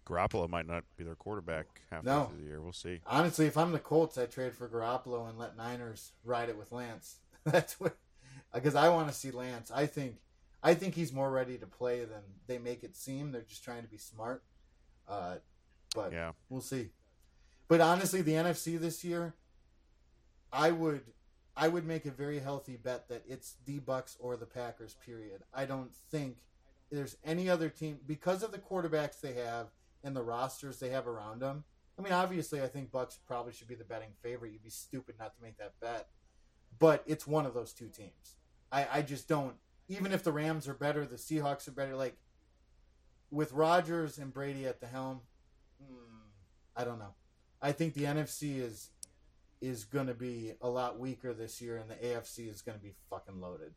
Garoppolo might not be their quarterback halfway
No.
through the year. We'll see.
Honestly, if I'm the Colts, I trade for Garoppolo and let Niners ride it with Lance. That's what, because I want to see Lance. I think he's more ready to play than they make it seem. They're just trying to be smart. But
Yeah.
we'll see. But honestly, the NFC this year, I would make a very healthy bet that it's the Bucs or the Packers. Period. I don't think there's any other team because of the quarterbacks they have and the rosters they have around them. I mean, obviously, I think Bucs probably should be the betting favorite. You'd be stupid not to make that bet. But it's one of those two teams. I just don't. Even if the Rams are better, the Seahawks are better. Like with Rodgers and Brady at the helm, I don't know. I think the NFC is going to be a lot weaker this year, and the AFC is going to be fucking loaded.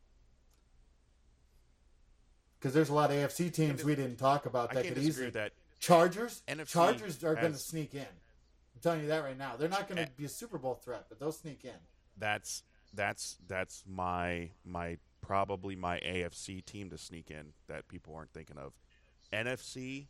Because there's a lot of AFC teams we didn't talk about
I
that
can't
could
disagree
easily.
with that.
Chargers
NFC
are going to
has-
sneak in. I'm telling you that right now. They're not going to be a Super Bowl threat, but they'll sneak in.
That's my probably my AFC team to sneak in that people aren't thinking of. NFC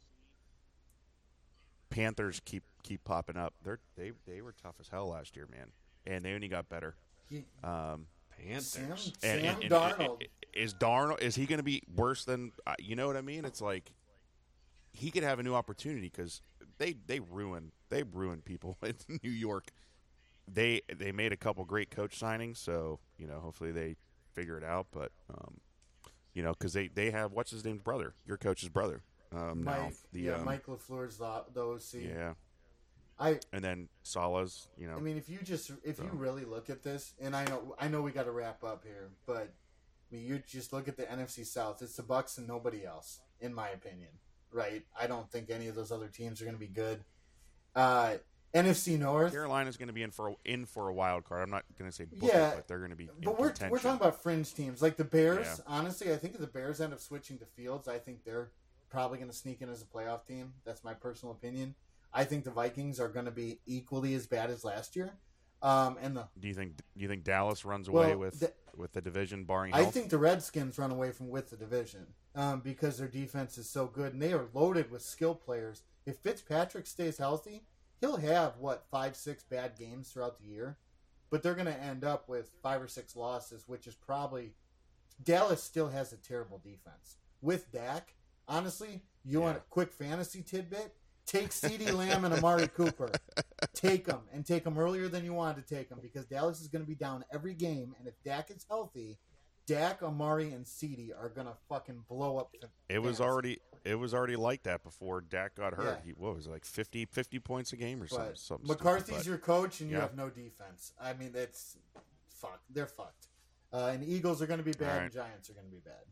Panthers keep popping up. They were tough as hell last year, man, and they only got better.
Panthers.
Sam Darnold.
Is he going to be worse than you know what I mean? It's like he could have a new opportunity because they ruin people in New York. They made a couple great coach signings, so hopefully they figure it out. But because they have what's his name's brother, your coach's brother.
Mike LaFleur's the OC.
Yeah.
I
And then Salah's,
I mean, if you really look at this, and I know we got to wrap up here, but I mean, you just look at the NFC South. It's the Bucs and nobody else, in my opinion. Right? I don't think any of those other teams are going to be good. NFC North.
Carolina's going to be in for a wild card. I'm not going to say book it, but they're going to be.
But
in
we're
contention.
talking about fringe teams like the Bears.
Yeah.
Honestly, I think if the Bears end up switching to Fields, I think they're probably going to sneak in as a playoff team. That's my personal opinion. I think the Vikings are going to be equally as bad as last year. Do
you think Dallas runs away with the division barring
I
health?
think the Redskins run away with the division because their defense is so good and they are loaded with skill players. If Fitzpatrick stays healthy, he'll have 5-6 bad games throughout the year, but they're going to end up with 5 or 6 losses, which is probably Dallas still has a terrible defense with Dak. Honestly, you want a quick fantasy tidbit? Take CeeDee Lamb and Amari Cooper. Take them earlier than you wanted to take them because Dallas is going to be down every game. And if Dak is healthy, Dak, Amari, and CeeDee are going to fucking blow up.
It was already like that before Dak got hurt.
Yeah.
What was it, like 50 points a game or
But
something?
McCarthy's your coach, and you
Yeah.
have no defense. I mean, that's fucked. They're fucked. And the Eagles are going to be bad,
All right.
and Giants are going to be bad.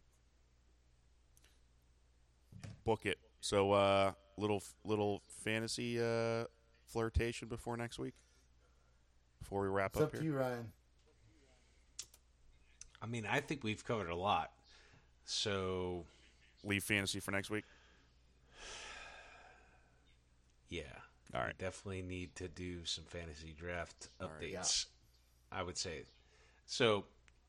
Book it. So little fantasy flirtation before next week. Before we wrap
It's up
here.
to you, Ryan.
I mean, I think we've covered a lot. So,
Leave fantasy for next week.
yeah.
All right.
We definitely need to do some fantasy draft
All
updates,
right.
I would say. So,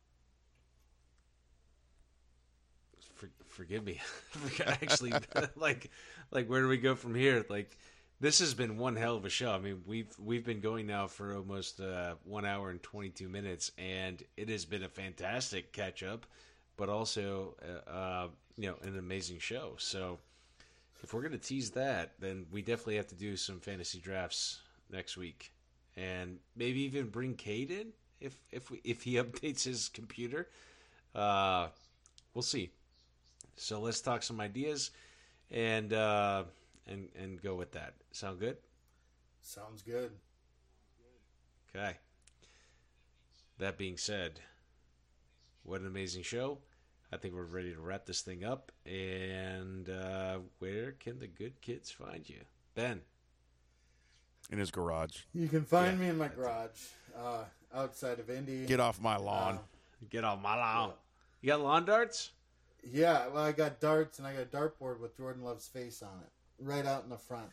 forgive me. Actually, like where do we go from here? Like, this has been one hell of a show. I mean, we've been going now for almost 1 hour and 22 minutes, and it has been a fantastic catch up, but also an amazing show. So, if we're gonna tease that, then we definitely have to do some fantasy drafts next week, and maybe even bring Cade in if he updates his computer. We'll see. So let's talk some ideas, and go with that. Sound good?
Sounds good.
Okay. That being said, what an amazing show. I think we're ready to wrap this thing up. And where can the good kids find you? Ben.
In his garage.
You can find me in my garage outside of Indy.
Get off my lawn.
Get off my lawn. You got lawn darts?
Yeah, well, I got darts and I got a dartboard with Jordan Love's face on it, right out in the front.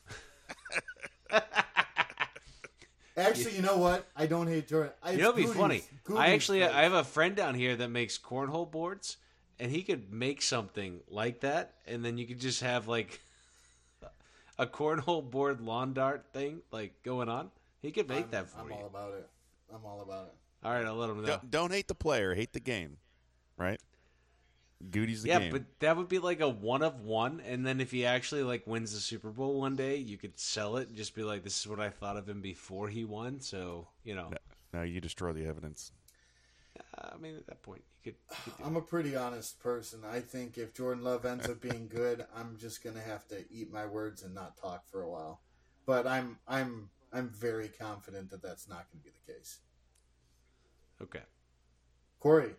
Actually, you know what? I don't hate Jordan.
It'd be funny. I have a friend down here that makes cornhole boards, and he could make something like that, and then you could just have like a cornhole board lawn dart thing like going on, he could make that for
I'm
you.
all about it. I'm all about it.
All right, I'll let him know.
Don't hate the player, hate the game, right? Goody's the
Yeah,
game.
but that would be like a 1 of 1, and then if he actually like wins the Super Bowl one day, you could sell it and just be like, "This is what I thought of him before he won." So
No, you destroy the evidence.
I mean, at that point, you could do
I'm a pretty honest person. I think if Jordan Love ends up being good, I'm just gonna have to eat my words and not talk for a while. But I'm very confident that that's not going to be the case.
Okay.
Corey,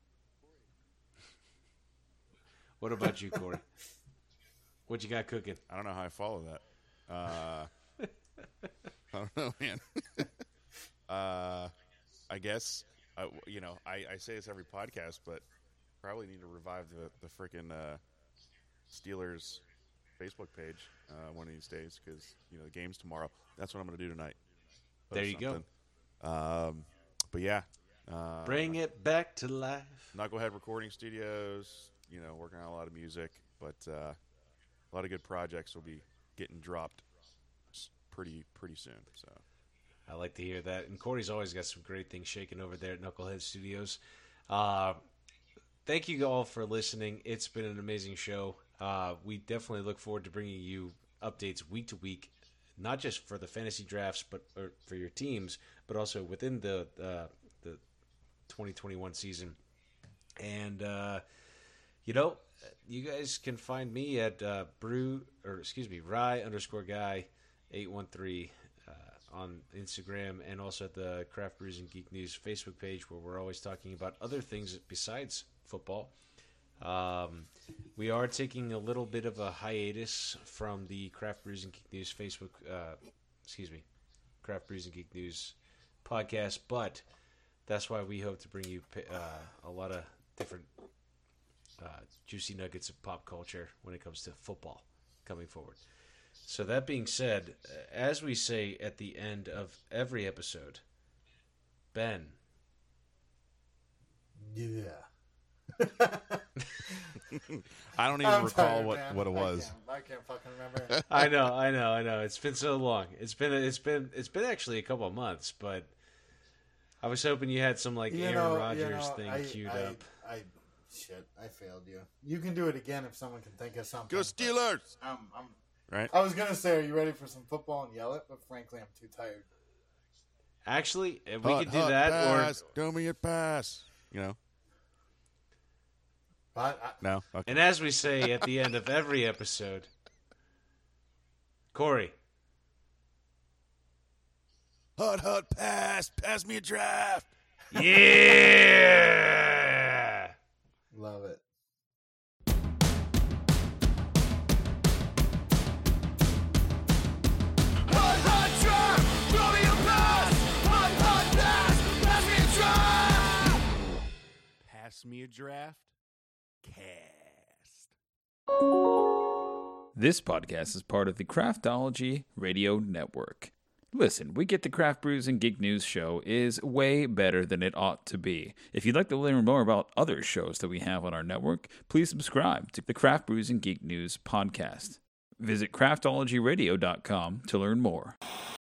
What about you, Corey? What you got cooking?
I don't know how I follow that. I don't know, man. I guess, I say this every podcast, but probably need to revive the freaking Steelers Facebook page one of these days because, the game's tomorrow. That's what I'm going to do tonight.
There you go.
But yeah.
Bring it back to life.
Knucklehead Recording Studios, working on a lot of music, but a lot of good projects will be getting dropped pretty soon. So
I like to hear that. And Corey's always got some great things shaking over there at Knucklehead Studios. Thank you all for listening. It's been an amazing show. We definitely look forward to bringing you updates week to week, not just for the fantasy drafts, but for your teams, but also within the 2021 season. And you guys can find me at Rye_guy813 on Instagram, and also at the Craft Brews and Geek News Facebook page, where we're always talking about other things besides football. We are taking a little bit of a hiatus from the Craft Brews and Geek News Craft Brews and Geek News podcast, but that's why we hope to bring you a lot of different juicy nuggets of pop culture when it comes to football coming forward. So that being said, as we say at the end of every episode, Ben.
yeah.
I don't even
I'm
recall
tired,
what
man.
it was.
I can't fucking remember.
I know. It's been so long. It's been actually a couple of months, but I was hoping you had some Aaron Rodgers thing queued up.
I failed you. You can do it again if someone can think of something.
Go Steelers! Right?
I was gonna say, are you ready for some football and yell it? But frankly, I'm too tired.
Actually, we could do that,
pass, do me a pass.
But
No. Okay.
and as we say at the end of every episode, Corey.
Hut, pass me a draft.
Yeah!
love it.
Pass me a draft. Cast.
This podcast is part of the Craftology Radio Network. Listen, We Get the Craft Brews and Geek News show is way better than it ought to be. If you'd like to learn more about other shows that we have on our network, please subscribe to the Craft Brews and Geek News podcast. Visit craftologyradio.com to learn more.